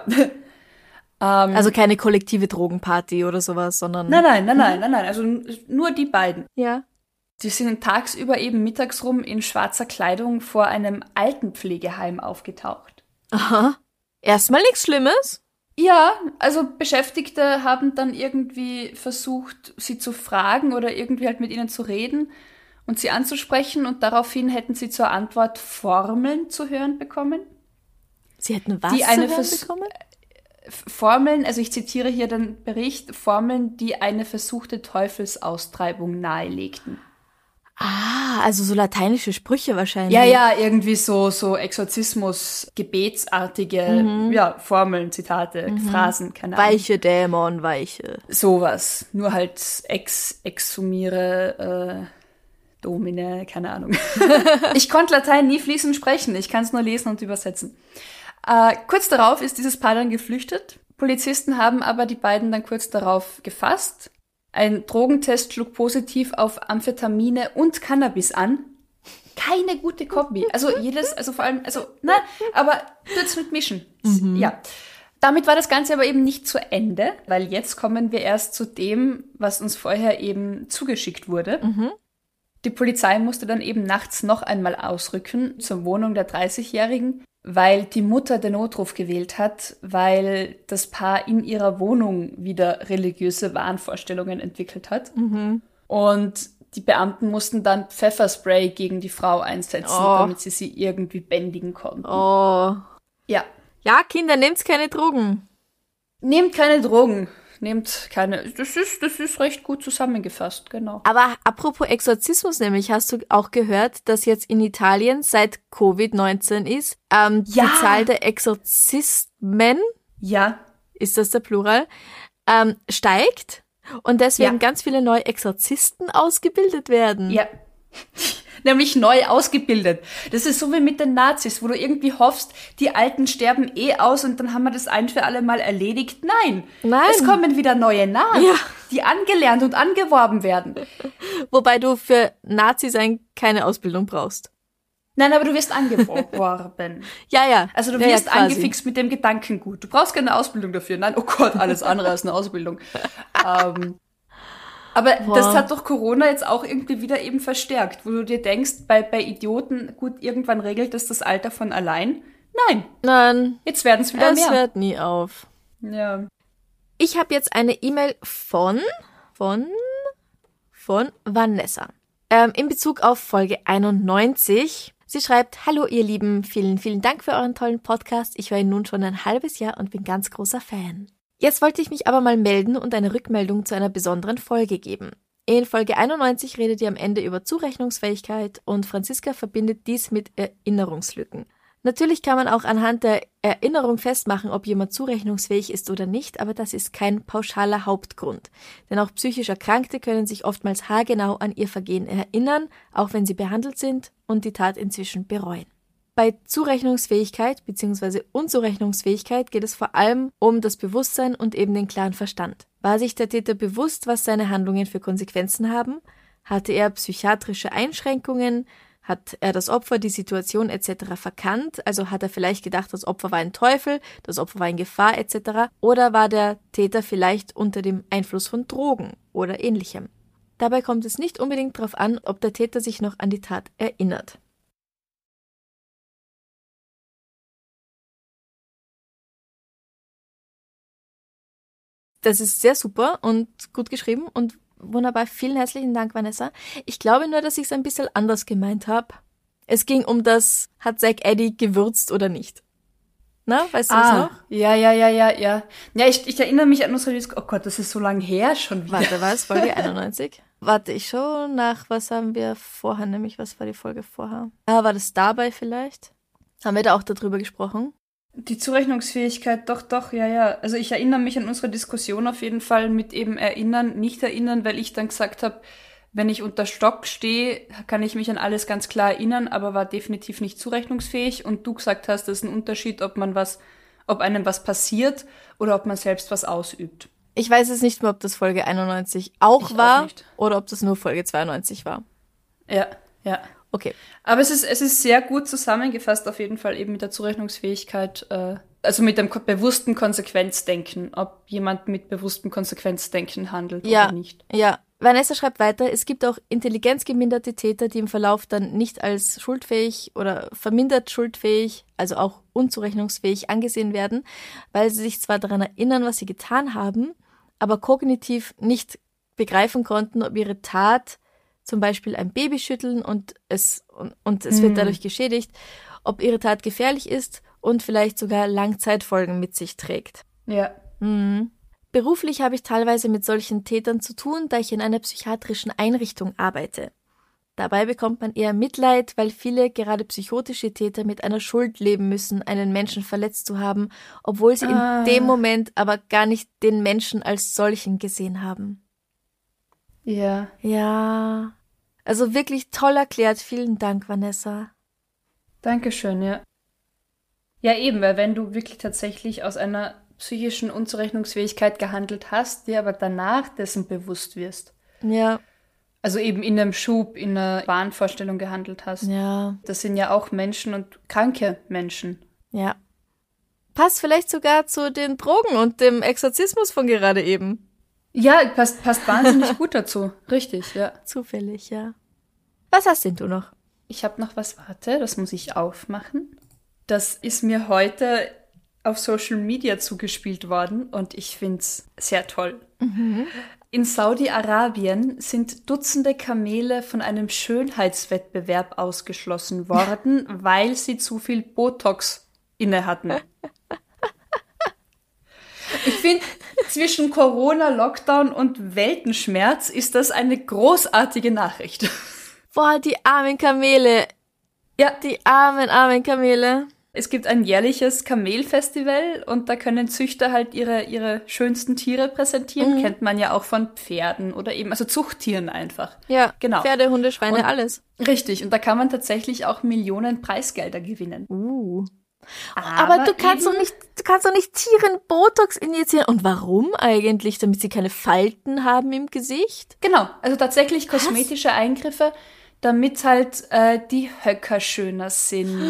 Speaker 4: ähm,
Speaker 3: Also keine kollektive Drogenparty oder sowas, sondern...
Speaker 4: nein, nein, nein, nein, nein, nein. Also n- nur die beiden.
Speaker 3: Ja.
Speaker 4: Die sind tagsüber eben mittags rum in schwarzer Kleidung vor einem Altenpflegeheim aufgetaucht.
Speaker 3: Aha. Erstmal nichts Schlimmes.
Speaker 4: Ja, also Beschäftigte haben dann irgendwie versucht, sie zu fragen oder irgendwie halt mit ihnen zu reden und sie anzusprechen, und daraufhin hätten sie zur Antwort Formeln zu hören bekommen.
Speaker 3: Sie hätten was
Speaker 4: Die eine
Speaker 3: zu hören
Speaker 4: Vers-
Speaker 3: bekommen?
Speaker 4: F- Formeln, also ich zitiere hier den Bericht, Formeln, die eine versuchte Teufelsaustreibung nahelegten.
Speaker 3: Ah, also so lateinische Sprüche wahrscheinlich.
Speaker 4: Ja, ja, irgendwie so, so Exorzismus, gebetsartige, ja, Formeln, Zitate, Phrasen, keine Ahnung.
Speaker 3: Weiche Dämon, weiche.
Speaker 4: Sowas. Nur halt ex, exhumiere, äh, Domine, keine Ahnung. Ich konnte Latein nie fließend sprechen, ich kann es nur lesen und übersetzen. Äh, kurz darauf ist dieses Paar dann geflüchtet. Polizisten haben aber die beiden dann kurz darauf gefasst. Ein Drogentest schlug positiv auf Amphetamine und Cannabis an. Keine gute Kombi. Also jedes, also vor allem, also, na, aber tut's mit mischen. Ja. Damit war das Ganze aber eben nicht zu Ende, weil jetzt kommen wir erst zu dem, was uns vorher eben zugeschickt wurde.
Speaker 3: Mhm.
Speaker 4: Die Polizei musste dann eben nachts noch einmal ausrücken zur Wohnung der dreißigjährigen, weil die Mutter den Notruf gewählt hat, weil das Paar in ihrer Wohnung wieder religiöse Wahnvorstellungen entwickelt hat.
Speaker 3: Mhm.
Speaker 4: Und die Beamten mussten dann Pfefferspray gegen die Frau einsetzen,
Speaker 3: Oh.
Speaker 4: damit sie sie irgendwie bändigen konnten.
Speaker 3: Oh.
Speaker 4: Ja.
Speaker 3: Ja, Kinder, nehmt keine Drogen.
Speaker 4: Nehmt keine Drogen. nehmt keine, das ist, das ist recht gut zusammengefasst, genau.
Speaker 3: Aber apropos Exorzismus nämlich, hast du auch gehört, dass jetzt in Italien seit Covid neunzehn ist, ähm,
Speaker 4: Ja.
Speaker 3: die Zahl der Exorzismen,
Speaker 4: Ja,
Speaker 3: ist das der Plural, ähm, steigt und deswegen
Speaker 4: Ja.
Speaker 3: ganz viele neue Exorzisten ausgebildet werden.
Speaker 4: ja. Nämlich neu ausgebildet. Das ist so wie mit den Nazis, wo du irgendwie hoffst, die Alten sterben eh aus und dann haben wir das ein für alle Mal erledigt. Nein,
Speaker 3: Nein.
Speaker 4: es kommen wieder neue nach,
Speaker 3: Ja.
Speaker 4: die angelernt und angeworben werden.
Speaker 3: Wobei du für Nazi sein keine Ausbildung brauchst.
Speaker 4: Nein, aber du wirst angeworben.
Speaker 3: Ja, ja.
Speaker 4: Also du
Speaker 3: ja,
Speaker 4: wirst
Speaker 3: ja, quasi.
Speaker 4: angefixt mit dem Gedankengut. Du brauchst keine Ausbildung dafür. Nein, oh Gott, alles andere als eine Ausbildung. ähm, aber
Speaker 3: Boah.
Speaker 4: das hat doch Corona jetzt auch irgendwie wieder eben verstärkt, wo du dir denkst, bei, bei Idioten, gut, irgendwann regelt das das Alter von allein. Nein,
Speaker 3: Nein,
Speaker 4: jetzt werden es wieder
Speaker 3: es
Speaker 4: mehr.
Speaker 3: hört nie auf.
Speaker 4: Ja.
Speaker 3: Ich habe jetzt eine E-Mail von, von, von Vanessa. Ähm, in Bezug auf Folge einundneunzig. Sie schreibt, hallo ihr Lieben, vielen, vielen Dank für euren tollen Podcast. Ich höre ihn nun schon ein halbes Jahr und bin ganz großer Fan. Jetzt wollte ich mich aber mal melden und eine Rückmeldung zu einer besonderen Folge geben. In Folge einundneunzig redet ihr am Ende über Zurechnungsfähigkeit und Franziska verbindet dies mit Erinnerungslücken. Natürlich kann man auch anhand der Erinnerung festmachen, ob jemand zurechnungsfähig ist oder nicht, aber das ist kein pauschaler Hauptgrund. Denn auch psychisch Erkrankte können sich oftmals haargenau an ihr Vergehen erinnern, auch wenn sie behandelt sind und die Tat inzwischen bereuen. Bei Zurechnungsfähigkeit bzw. Unzurechnungsfähigkeit geht es vor allem um das Bewusstsein und eben den klaren Verstand. War sich der Täter bewusst, was seine Handlungen für Konsequenzen haben? Hatte er psychiatrische Einschränkungen? Hat er das Opfer, die Situation et cetera verkannt? Also hat er vielleicht gedacht, das Opfer war ein Teufel, das Opfer war in Gefahr et cetera? Oder war der Täter vielleicht unter dem Einfluss von Drogen oder Ähnlichem? Dabei kommt es nicht unbedingt darauf an, ob der Täter sich noch an die Tat erinnert. Das ist sehr super und gut geschrieben und wunderbar. Vielen herzlichen Dank, Vanessa. Ich glaube nur, dass ich es ein bisschen anders gemeint habe. Es ging um das, hat Zack Eddie gewürzt oder nicht? Na, weißt du das
Speaker 4: Ah,
Speaker 3: noch?
Speaker 4: ja, ja, ja, ja, ja. Ja, ich, ich erinnere mich an unsere Diskussion. Oh Gott, das ist so lang her schon wieder.
Speaker 3: Warte, was? Folge einundneunzig? Warte, ich schaue nach, was haben wir vorher, nämlich was war die Folge vorher? Ah, war das dabei vielleicht? Haben wir da auch darüber gesprochen?
Speaker 4: Die Zurechnungsfähigkeit, doch, doch, ja, ja. Also ich erinnere mich an unsere Diskussion auf jeden Fall mit eben erinnern, nicht erinnern, weil ich dann gesagt habe, wenn ich unter Stock stehe, kann ich mich an alles ganz klar erinnern, aber war definitiv nicht zurechnungsfähig. Und du gesagt hast, das ist ein Unterschied, ob man was, ob einem was passiert oder ob man selbst was ausübt.
Speaker 3: Ich weiß jetzt nicht mehr, ob das Folge einundneunzig auch
Speaker 4: Ich
Speaker 3: war
Speaker 4: auch nicht.
Speaker 3: oder ob das nur Folge zweiundneunzig war.
Speaker 4: Ja, ja.
Speaker 3: Okay.
Speaker 4: Aber es ist, es ist sehr gut zusammengefasst, auf jeden Fall eben mit der Zurechnungsfähigkeit, äh, also mit dem ko- bewussten Konsequenzdenken, ob jemand mit bewusstem Konsequenzdenken handelt
Speaker 3: Ja,
Speaker 4: oder nicht.
Speaker 3: ja. Vanessa schreibt weiter, es gibt auch intelligenzgeminderte Täter, die im Verlauf dann nicht als schuldfähig oder vermindert schuldfähig, also auch unzurechnungsfähig angesehen werden, weil sie sich zwar daran erinnern, was sie getan haben, aber kognitiv nicht begreifen konnten, ob ihre Tat, zum Beispiel ein Baby schütteln und es, und, und es wird dadurch geschädigt, ob ihre Tat gefährlich ist und vielleicht sogar Langzeitfolgen mit sich trägt.
Speaker 4: Ja.
Speaker 3: Mhm. Beruflich habe ich teilweise mit solchen Tätern zu tun, da ich in einer psychiatrischen Einrichtung arbeite. Dabei bekommt man eher Mitleid, weil viele, gerade psychotische Täter, mit einer Schuld leben müssen, einen Menschen verletzt zu haben, obwohl sie
Speaker 4: Ah.
Speaker 3: in dem Moment aber gar nicht den Menschen als solchen gesehen haben.
Speaker 4: Ja.
Speaker 3: Ja, also wirklich toll erklärt. Vielen Dank, Vanessa.
Speaker 4: Dankeschön, ja. Ja, eben, weil wenn du wirklich tatsächlich aus einer psychischen Unzurechnungsfähigkeit gehandelt hast, dir aber danach dessen bewusst wirst.
Speaker 3: Ja,
Speaker 4: Also eben in einem Schub, in einer Wahnvorstellung gehandelt hast.
Speaker 3: ja,
Speaker 4: Das sind ja auch Menschen und kranke Menschen.
Speaker 3: ja. Passt vielleicht sogar zu den Drogen und dem Exorzismus von gerade eben.
Speaker 4: Ja, passt, passt wahnsinnig gut dazu. Richtig, ja.
Speaker 3: Zufällig, ja. Was hast denn du noch?
Speaker 4: Ich habe noch was, warte, das muss ich aufmachen. Das ist mir heute auf Social Media zugespielt worden und ich find's sehr toll. In Saudi-Arabien sind Dutzende Kamele von einem Schönheitswettbewerb ausgeschlossen worden, weil sie zu viel Botox inne hatten. Ich finde, zwischen Corona, Lockdown und Weltenschmerz ist das eine großartige Nachricht.
Speaker 3: Boah, die armen Kamele.
Speaker 4: Ja,
Speaker 3: Die armen, armen Kamele.
Speaker 4: es gibt ein jährliches Kamelfestival und da können Züchter halt ihre, ihre schönsten Tiere präsentieren. Mhm. Kennt man ja auch von Pferden oder eben, also Zuchttieren einfach.
Speaker 3: Ja,
Speaker 4: genau.
Speaker 3: Pferde, Hunde, Schweine,
Speaker 4: und,
Speaker 3: alles.
Speaker 4: Richtig, und da kann man tatsächlich auch Millionen Preisgelder gewinnen.
Speaker 3: Uh.
Speaker 4: Aber,
Speaker 3: Aber du kannst
Speaker 4: eben,
Speaker 3: doch nicht, du kannst doch nicht Tieren Botox injizieren. Und warum eigentlich? Damit sie keine Falten haben im Gesicht?
Speaker 4: Genau, also tatsächlich kosmetische Eingriffe, damit halt äh, die Höcker schöner sind,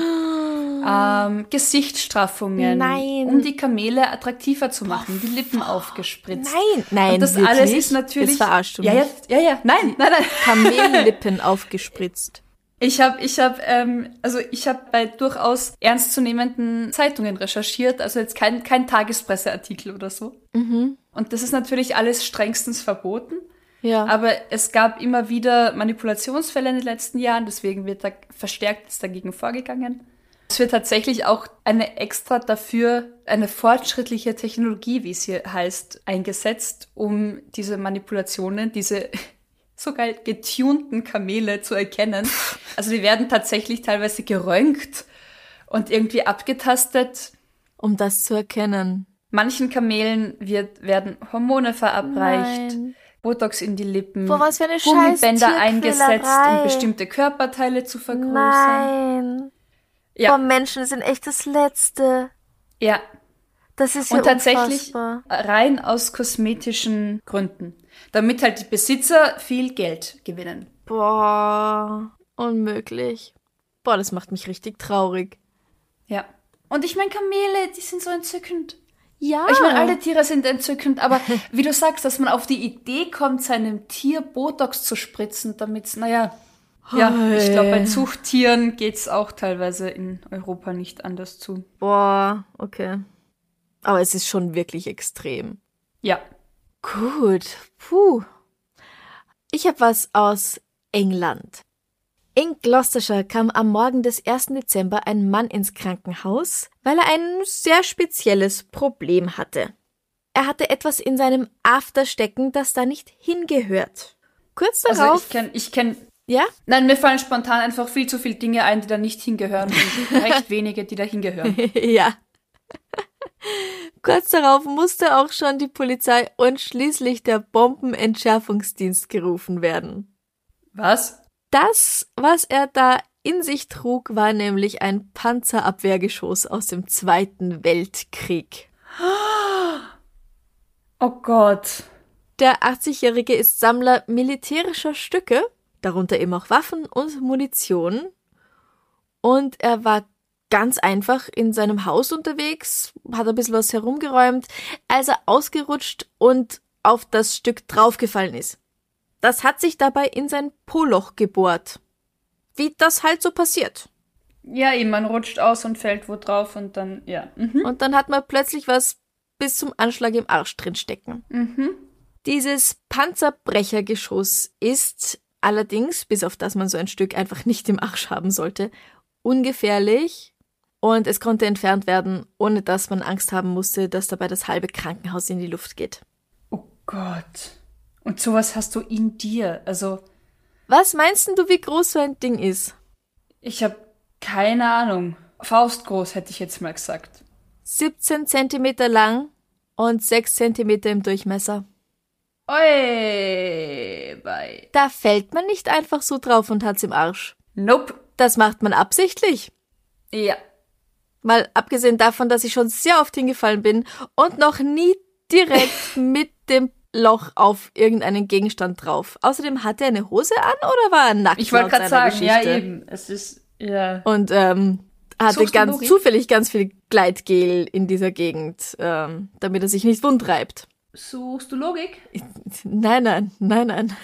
Speaker 4: ähm, Gesichtsstraffungen,
Speaker 3: Nein.
Speaker 4: um die Kamele attraktiver zu machen, die Lippen aufgespritzt.
Speaker 3: Nein, nein,
Speaker 4: Und das
Speaker 3: wirklich?
Speaker 4: alles ist natürlich...
Speaker 3: Jetzt verarschst du
Speaker 4: ja,
Speaker 3: mich.
Speaker 4: ja, ja, ja, nein, nein, nein.
Speaker 3: Kamellippen aufgespritzt.
Speaker 4: Ich habe, ich habe, ähm, also ich habe bei durchaus ernstzunehmenden Zeitungen recherchiert, also jetzt kein kein Tagespresseartikel oder so.
Speaker 3: Mhm.
Speaker 4: Und das ist natürlich alles strengstens verboten.
Speaker 3: Ja.
Speaker 4: Aber es gab immer wieder Manipulationsfälle in den letzten Jahren, deswegen wird da verstärkt jetzt dagegen vorgegangen. Es wird tatsächlich auch eine extra dafür, eine fortschrittliche Technologie, wie es hier heißt, eingesetzt, um diese Manipulationen, diese so geil getunten Kamele zu erkennen. Also die werden tatsächlich teilweise geröntgt und irgendwie abgetastet.
Speaker 3: Um das zu erkennen.
Speaker 4: Manchen Kamelen wird, werden Hormone verabreicht.
Speaker 3: Nein.
Speaker 4: Botox in die Lippen,
Speaker 3: Boah, was für eine
Speaker 4: Gummibänder
Speaker 3: scheiß
Speaker 4: eingesetzt,
Speaker 3: Tierquälerei.
Speaker 4: um bestimmte Körperteile zu vergrößern.
Speaker 3: Nein.
Speaker 4: Ja.
Speaker 3: Boah, Menschen sind echt das Letzte.
Speaker 4: Ja,
Speaker 3: Das ist ja
Speaker 4: und tatsächlich
Speaker 3: unfassbar.
Speaker 4: rein aus kosmetischen Gründen, damit halt die Besitzer viel Geld gewinnen.
Speaker 3: Boah, unmöglich. Boah, das macht mich richtig traurig.
Speaker 4: Ja. Und ich meine, Kamele, die sind so entzückend.
Speaker 3: Ja.
Speaker 4: Ich meine, alle Tiere sind entzückend, aber wie du sagst, dass man auf die Idee kommt, seinem Tier Botox zu spritzen, damit's, naja, ja, ich glaube, bei Zuchttieren geht's auch teilweise in Europa nicht anders zu.
Speaker 3: Boah, okay. Aber es ist schon wirklich extrem.
Speaker 4: Ja.
Speaker 3: Gut, puh. Ich habe was aus England. In Gloucestershire kam am Morgen des ersten Dezember ein Mann ins Krankenhaus, weil er ein sehr spezielles Problem hatte. Er hatte etwas in seinem After stecken, das da nicht hingehört. Kurz
Speaker 4: Also
Speaker 3: darauf...
Speaker 4: ich kenn, ich kenn,
Speaker 3: ja?
Speaker 4: nein, mir fallen spontan einfach viel zu viele Dinge ein, die da nicht hingehören und recht wenige, die da hingehören.
Speaker 3: Ja. Kurz darauf musste auch schon die Polizei und schließlich der Bombenentschärfungsdienst gerufen werden.
Speaker 4: Was?
Speaker 3: Das, was er da in sich trug, war nämlich ein Panzerabwehrgeschoss aus dem Zweiten Weltkrieg.
Speaker 4: Oh Gott.
Speaker 3: Der achtzigjährige ist Sammler militärischer Stücke, darunter eben auch Waffen und Munition. Und er war ganz einfach in seinem Haus unterwegs, hat ein bisschen was herumgeräumt, als er ausgerutscht und auf das Stück draufgefallen ist. Das hat sich dabei in sein Po-Loch gebohrt. Wie das halt so passiert.
Speaker 4: Ja, eben, man rutscht aus und fällt wo drauf und dann, ja. Mhm.
Speaker 3: Und dann hat man plötzlich was bis zum Anschlag im Arsch drin stecken.
Speaker 4: Mhm.
Speaker 3: Dieses Panzerbrechergeschoss ist allerdings, bis auf das man so ein Stück einfach nicht im Arsch haben sollte, ungefährlich und es konnte entfernt werden, ohne dass man Angst haben musste, dass dabei das halbe Krankenhaus in die Luft geht.
Speaker 4: Oh Gott. Und sowas hast du in dir, also...
Speaker 3: Was meinst denn du, wie groß so ein Ding ist?
Speaker 4: Ich habe keine Ahnung. Faustgroß hätte ich jetzt mal gesagt.
Speaker 3: siebzehn Zentimeter lang und sechs Zentimeter im Durchmesser.
Speaker 4: Oi, bye.
Speaker 3: Da fällt man nicht einfach so drauf und hat's im Arsch.
Speaker 4: Nope.
Speaker 3: Das macht man absichtlich.
Speaker 4: Ja.
Speaker 3: Mal abgesehen davon, dass ich schon sehr oft hingefallen bin und noch nie direkt mit dem Loch auf irgendeinen Gegenstand drauf. Außerdem hatte er eine Hose an oder war er nackt?
Speaker 4: Ich wollte
Speaker 3: laut
Speaker 4: gerade
Speaker 3: seiner
Speaker 4: sagen, ja
Speaker 3: Geschichte?
Speaker 4: eben. Es ist, ja.
Speaker 3: Und ähm, hatte
Speaker 4: Suchst du
Speaker 3: ganz
Speaker 4: Logik?
Speaker 3: zufällig ganz viel Gleitgel in dieser Gegend, ähm, damit er sich nicht wundreibt.
Speaker 4: Suchst du Logik?
Speaker 3: Nein, nein, nein, nein.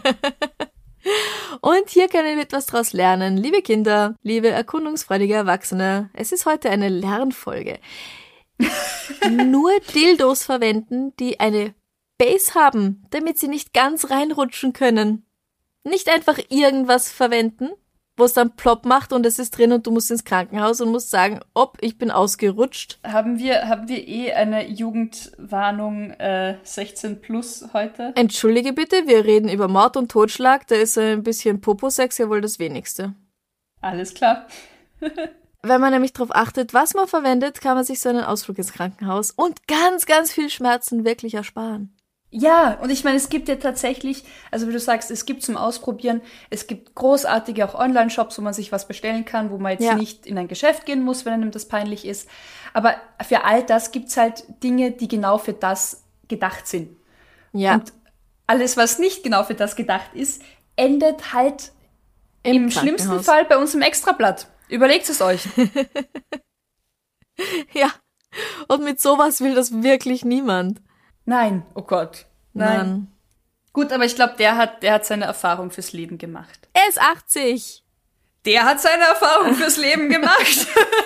Speaker 3: Und hier können wir etwas draus lernen. Liebe Kinder, liebe erkundungsfreudige Erwachsene, es ist heute eine Lernfolge. Nur Dildos verwenden, die eine Base haben, damit sie nicht ganz reinrutschen können. Nicht einfach irgendwas verwenden, wo es dann plopp macht und es ist drin und du musst ins Krankenhaus und musst sagen, ob ich bin ausgerutscht.
Speaker 4: Haben wir, haben wir eh eine Jugendwarnung äh, sechzehn plus heute?
Speaker 3: Entschuldige bitte, wir reden über Mord und Totschlag, da ist ein bisschen Poposex ja wohl das Wenigste.
Speaker 4: Alles klar.
Speaker 3: Wenn man nämlich darauf achtet, was man verwendet, kann man sich so einen Ausflug ins Krankenhaus und ganz, ganz viel Schmerzen wirklich ersparen.
Speaker 4: Ja, und ich meine, es gibt ja tatsächlich, also wie du sagst, es gibt zum Ausprobieren, es gibt großartige auch Online-Shops, wo man sich was bestellen kann, wo man jetzt
Speaker 3: ja.
Speaker 4: nicht in ein Geschäft gehen muss, wenn einem das peinlich ist. Aber für all das gibt's halt Dinge, die genau für das gedacht sind.
Speaker 3: Ja.
Speaker 4: Und alles, was nicht genau für das gedacht ist, endet halt
Speaker 3: Im,
Speaker 4: im schlimmsten Fall bei uns im Extrablatt. Überlegt es euch.
Speaker 3: Ja, und mit sowas will das wirklich niemand.
Speaker 4: Nein, oh Gott. Nein.
Speaker 3: Mann.
Speaker 4: Gut, aber ich glaube, der hat, der hat seine Erfahrung fürs Leben gemacht.
Speaker 3: Er ist achtzig.
Speaker 4: Der hat seine Erfahrung fürs Leben gemacht.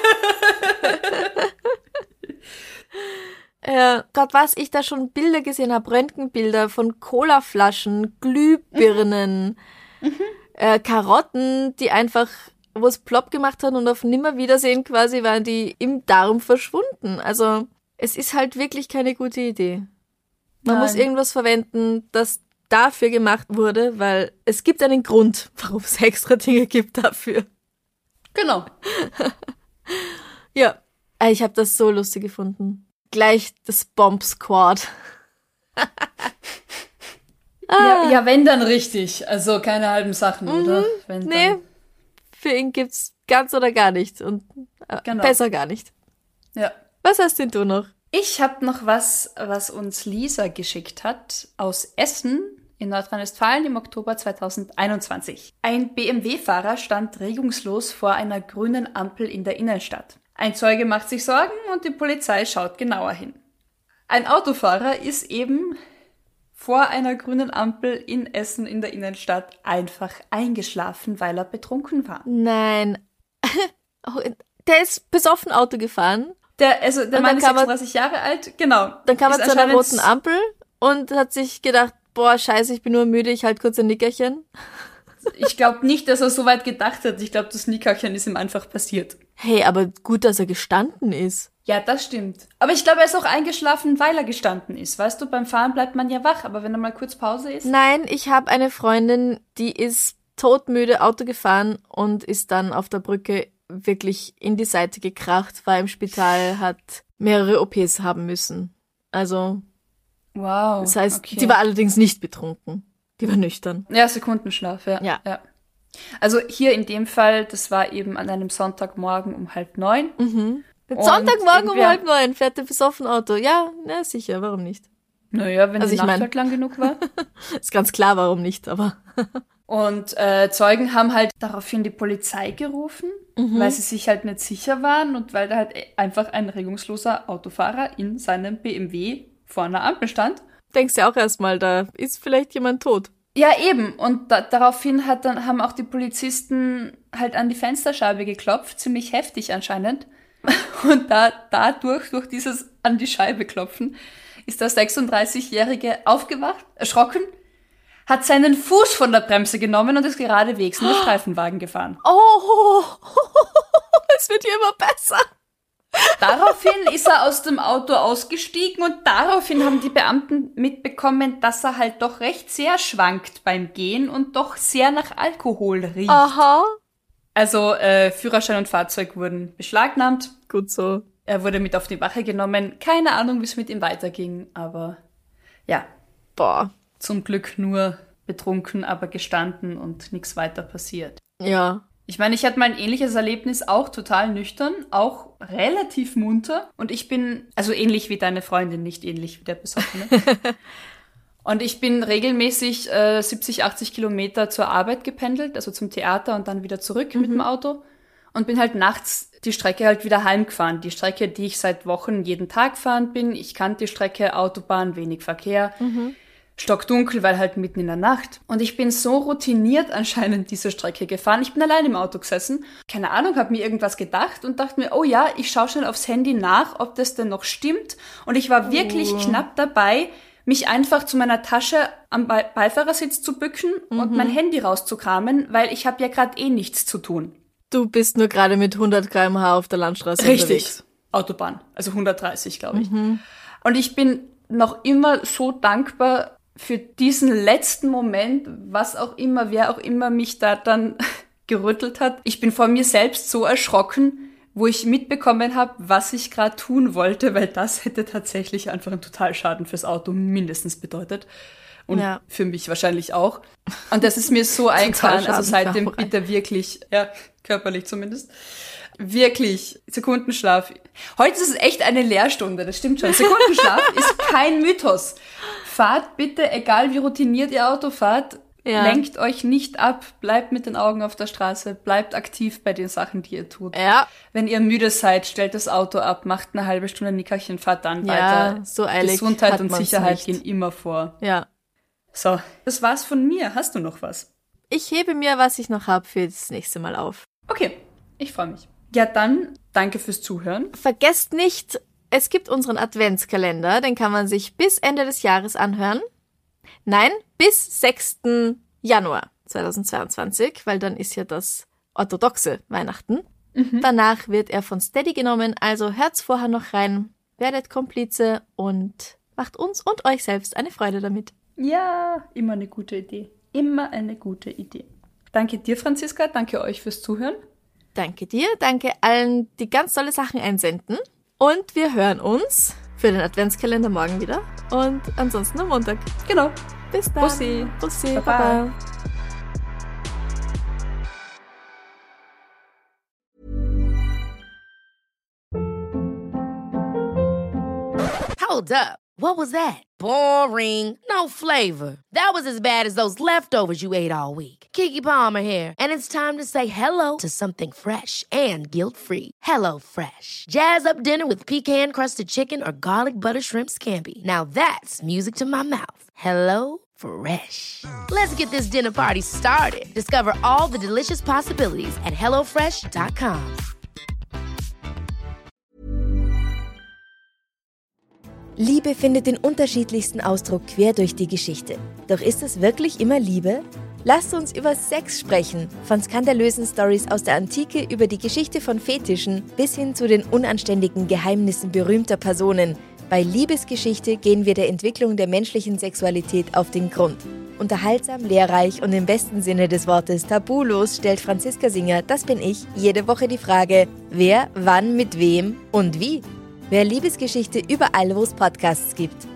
Speaker 3: äh, Gott, was ich da schon Bilder gesehen habe, Röntgenbilder von Colaflaschen, Glühbirnen, mhm. äh, Karotten, die einfach, wo es plopp gemacht hat und auf Nimmerwiedersehen quasi waren die im Darm verschwunden. Also es ist halt wirklich keine gute Idee. Man
Speaker 4: Nein.
Speaker 3: muss irgendwas verwenden, das dafür gemacht wurde, weil es gibt einen Grund, warum es extra Dinge gibt dafür.
Speaker 4: Genau.
Speaker 3: Ja, ich habe das so lustig gefunden. Gleich das Bomb Squad.
Speaker 4: ah. ja, ja, wenn dann richtig. Also keine halben Sachen, mhm. oder? Wenn
Speaker 3: nee,
Speaker 4: dann.
Speaker 3: Für ihn gibt's ganz oder gar nicht und äh,
Speaker 4: genau.
Speaker 3: besser gar nicht.
Speaker 4: Ja.
Speaker 3: Was hast denn du noch?
Speaker 4: Ich habe noch was, was uns Lisa geschickt hat aus Essen in Nordrhein-Westfalen im Oktober zweitausendeinundzwanzig. Ein B M W-Fahrer stand regungslos vor einer grünen Ampel in der Innenstadt. Ein Zeuge macht sich Sorgen und die Polizei schaut genauer hin. Ein Autofahrer ist eben vor einer grünen Ampel in Essen in der Innenstadt einfach eingeschlafen, weil er betrunken war.
Speaker 3: Nein. Der ist besoffen Auto gefahren.
Speaker 4: Der, also der Mann ist sechsunddreißig Jahre alt, genau.
Speaker 3: Dann kam er zu einer roten Ampel und hat sich gedacht, boah, scheiße, ich bin nur müde, ich halt kurz ein Nickerchen.
Speaker 4: Ich glaube nicht, dass er so weit gedacht hat. Ich glaube, das Nickerchen ist ihm einfach passiert.
Speaker 3: Hey, aber gut, dass er gestanden ist.
Speaker 4: Ja, das stimmt. Aber ich glaube, er ist auch eingeschlafen, weil er gestanden ist. Weißt du, beim Fahren bleibt man ja wach, aber wenn er mal kurz Pause ist...
Speaker 3: Nein, ich habe eine Freundin, die ist todmüde Auto gefahren und ist dann auf der Brücke wirklich in die Seite gekracht, war im Spital, hat mehrere O Ps haben müssen. Also,
Speaker 4: wow.
Speaker 3: Das heißt,
Speaker 4: okay.
Speaker 3: Die war allerdings nicht betrunken. Die war nüchtern.
Speaker 4: Ja, Sekundenschlaf, ja.
Speaker 3: Ja.
Speaker 4: ja. Also hier in dem Fall, das war eben an einem Sonntagmorgen um halb neun.
Speaker 3: Mhm. Sonntagmorgen um halb neun fährt der besoffen Auto. Ja, na sicher, warum nicht?
Speaker 4: Naja, wenn
Speaker 3: also
Speaker 4: die
Speaker 3: ich
Speaker 4: Nacht
Speaker 3: mein,
Speaker 4: halt lang genug war.
Speaker 3: Ist ganz klar, warum nicht, aber...
Speaker 4: Und äh, Zeugen haben halt daraufhin die Polizei gerufen, mhm. weil sie sich halt nicht sicher waren und weil da halt einfach ein regungsloser Autofahrer in seinem B M W vor einer Ampel stand.
Speaker 3: Denkst du auch erstmal, da ist vielleicht jemand tot.
Speaker 4: Ja, eben. Und da, daraufhin hat dann, haben auch die Polizisten halt an die Fensterscheibe geklopft, ziemlich heftig anscheinend. Und da, dadurch, durch dieses an die Scheibe klopfen, ist der sechsunddreißigjährige aufgewacht, erschrocken, hat seinen Fuß von der Bremse genommen und ist geradewegs in den Streifenwagen gefahren.
Speaker 3: Oh, es wird hier immer besser.
Speaker 4: Daraufhin ist er aus dem Auto ausgestiegen und daraufhin haben die Beamten mitbekommen, dass er halt doch recht sehr schwankt beim Gehen und doch sehr nach Alkohol riecht.
Speaker 3: Aha.
Speaker 4: Also äh, Führerschein und Fahrzeug wurden beschlagnahmt.
Speaker 3: Gut so.
Speaker 4: Er wurde mit auf die Wache genommen. Keine Ahnung, wie es mit ihm weiterging, aber ja.
Speaker 3: Boah.
Speaker 4: Zum Glück nur betrunken, aber gestanden und nichts weiter passiert.
Speaker 3: Ja.
Speaker 4: Ich meine, ich hatte mal ein ähnliches Erlebnis, auch total nüchtern, auch relativ munter. Und ich bin, also ähnlich wie deine Freundin, nicht ähnlich wie der Besoffene. Und ich bin regelmäßig äh, siebzig, achtzig Kilometer zur Arbeit gependelt, also zum Theater und dann wieder zurück mhm. mit dem Auto. Und bin halt nachts die Strecke halt wieder heimgefahren. Die Strecke, die ich seit Wochen jeden Tag fahren bin. Ich kannte die Strecke, Autobahn, wenig Verkehr. Mhm. Stockdunkel, weil halt mitten in der Nacht. Und ich bin so routiniert anscheinend diese Strecke gefahren. Ich bin allein im Auto gesessen. Keine Ahnung, habe mir irgendwas gedacht und dachte mir, oh ja, ich schaue schnell aufs Handy nach, ob das denn noch stimmt. Und ich war wirklich
Speaker 3: oh.
Speaker 4: knapp dabei, mich einfach zu meiner Tasche am Be- Beifahrersitz zu bücken mhm. und mein Handy rauszukramen, weil ich habe ja gerade eh nichts zu tun.
Speaker 3: Du bist nur gerade mit hundert Kilometer pro Stunde auf der Landstraße
Speaker 4: Richtig.
Speaker 3: unterwegs.
Speaker 4: Autobahn, also hundertdreißig, glaube ich.
Speaker 3: Mhm.
Speaker 4: Und ich bin noch immer so dankbar für diesen letzten Moment, was auch immer, wer auch immer mich da dann gerüttelt hat. Ich bin vor mir selbst so erschrocken, wo ich mitbekommen habe, was ich gerade tun wollte, weil das hätte tatsächlich einfach einen Totalschaden fürs Auto mindestens bedeutet. Und ja. für mich wahrscheinlich auch. Und das ist mir so eingefahren, also seitdem bitte wirklich, ja, körperlich zumindest, wirklich Sekundenschlaf. Heute ist es echt eine Lehrstunde, das stimmt schon. Sekundenschlaf ist kein Mythos. Fahrt bitte, egal wie routiniert ihr Auto fahrt, ja. lenkt euch nicht ab, bleibt mit den Augen auf der Straße, bleibt aktiv bei den Sachen, die ihr tut.
Speaker 3: Ja.
Speaker 4: Wenn ihr müde seid, stellt das Auto ab, macht eine halbe Stunde Nickerchen, fahrt dann
Speaker 3: ja,
Speaker 4: weiter.
Speaker 3: So eilig
Speaker 4: Gesundheit und Sicherheit
Speaker 3: nicht.
Speaker 4: gehen immer vor.
Speaker 3: Ja.
Speaker 4: So, das war's von mir. Hast du noch was?
Speaker 3: Ich hebe mir, was ich noch habe, für das nächste Mal auf.
Speaker 4: Okay, ich freue mich. Ja, dann danke fürs Zuhören.
Speaker 3: Vergesst nicht, es gibt unseren Adventskalender, den kann man sich bis Ende des Jahres anhören. Nein, bis sechsten Januar zweitausendzweiundzwanzig, weil dann ist ja das orthodoxe Weihnachten. Mhm. Danach wird er von Steady genommen, also hört's vorher noch rein, werdet Komplize und macht uns und euch selbst eine Freude damit.
Speaker 4: Ja, immer eine gute Idee. Immer eine gute Idee. Danke dir, Franziska. Danke euch fürs Zuhören.
Speaker 3: Danke dir. Danke allen, die ganz tolle Sachen einsenden. Und wir hören uns für den Adventskalender morgen wieder. Und ansonsten am Montag.
Speaker 4: Genau.
Speaker 3: Bis dann.
Speaker 4: Bussi.
Speaker 3: Bussi.
Speaker 4: Baba.
Speaker 3: Baba.
Speaker 5: Hold up. What was that? Boring. No flavor. That was as bad as those leftovers you ate all week. Keke Palmer here, and it's time to say hello to something fresh and guilt-free. Hello Fresh. Jazz up dinner with pecan-crusted chicken or garlic butter shrimp scampi. Now that's music to my mouth. Hello Fresh. Let's get this dinner party started. Discover all the delicious possibilities at hello fresh dot com.
Speaker 6: Liebe findet den unterschiedlichsten Ausdruck quer durch die Geschichte. Doch ist es wirklich immer Liebe? Lasst uns über Sex sprechen. Von skandalösen Storys aus der Antike über die Geschichte von Fetischen bis hin zu den unanständigen Geheimnissen berühmter Personen. Bei Liebesgeschichte gehen wir der Entwicklung der menschlichen Sexualität auf den Grund. Unterhaltsam, lehrreich und im besten Sinne des Wortes tabulos stellt Franziska Singer, das bin ich, jede Woche die Frage, wer, wann, mit wem und wie? Mehr Liebesgeschichte überall, wo es Podcasts gibt.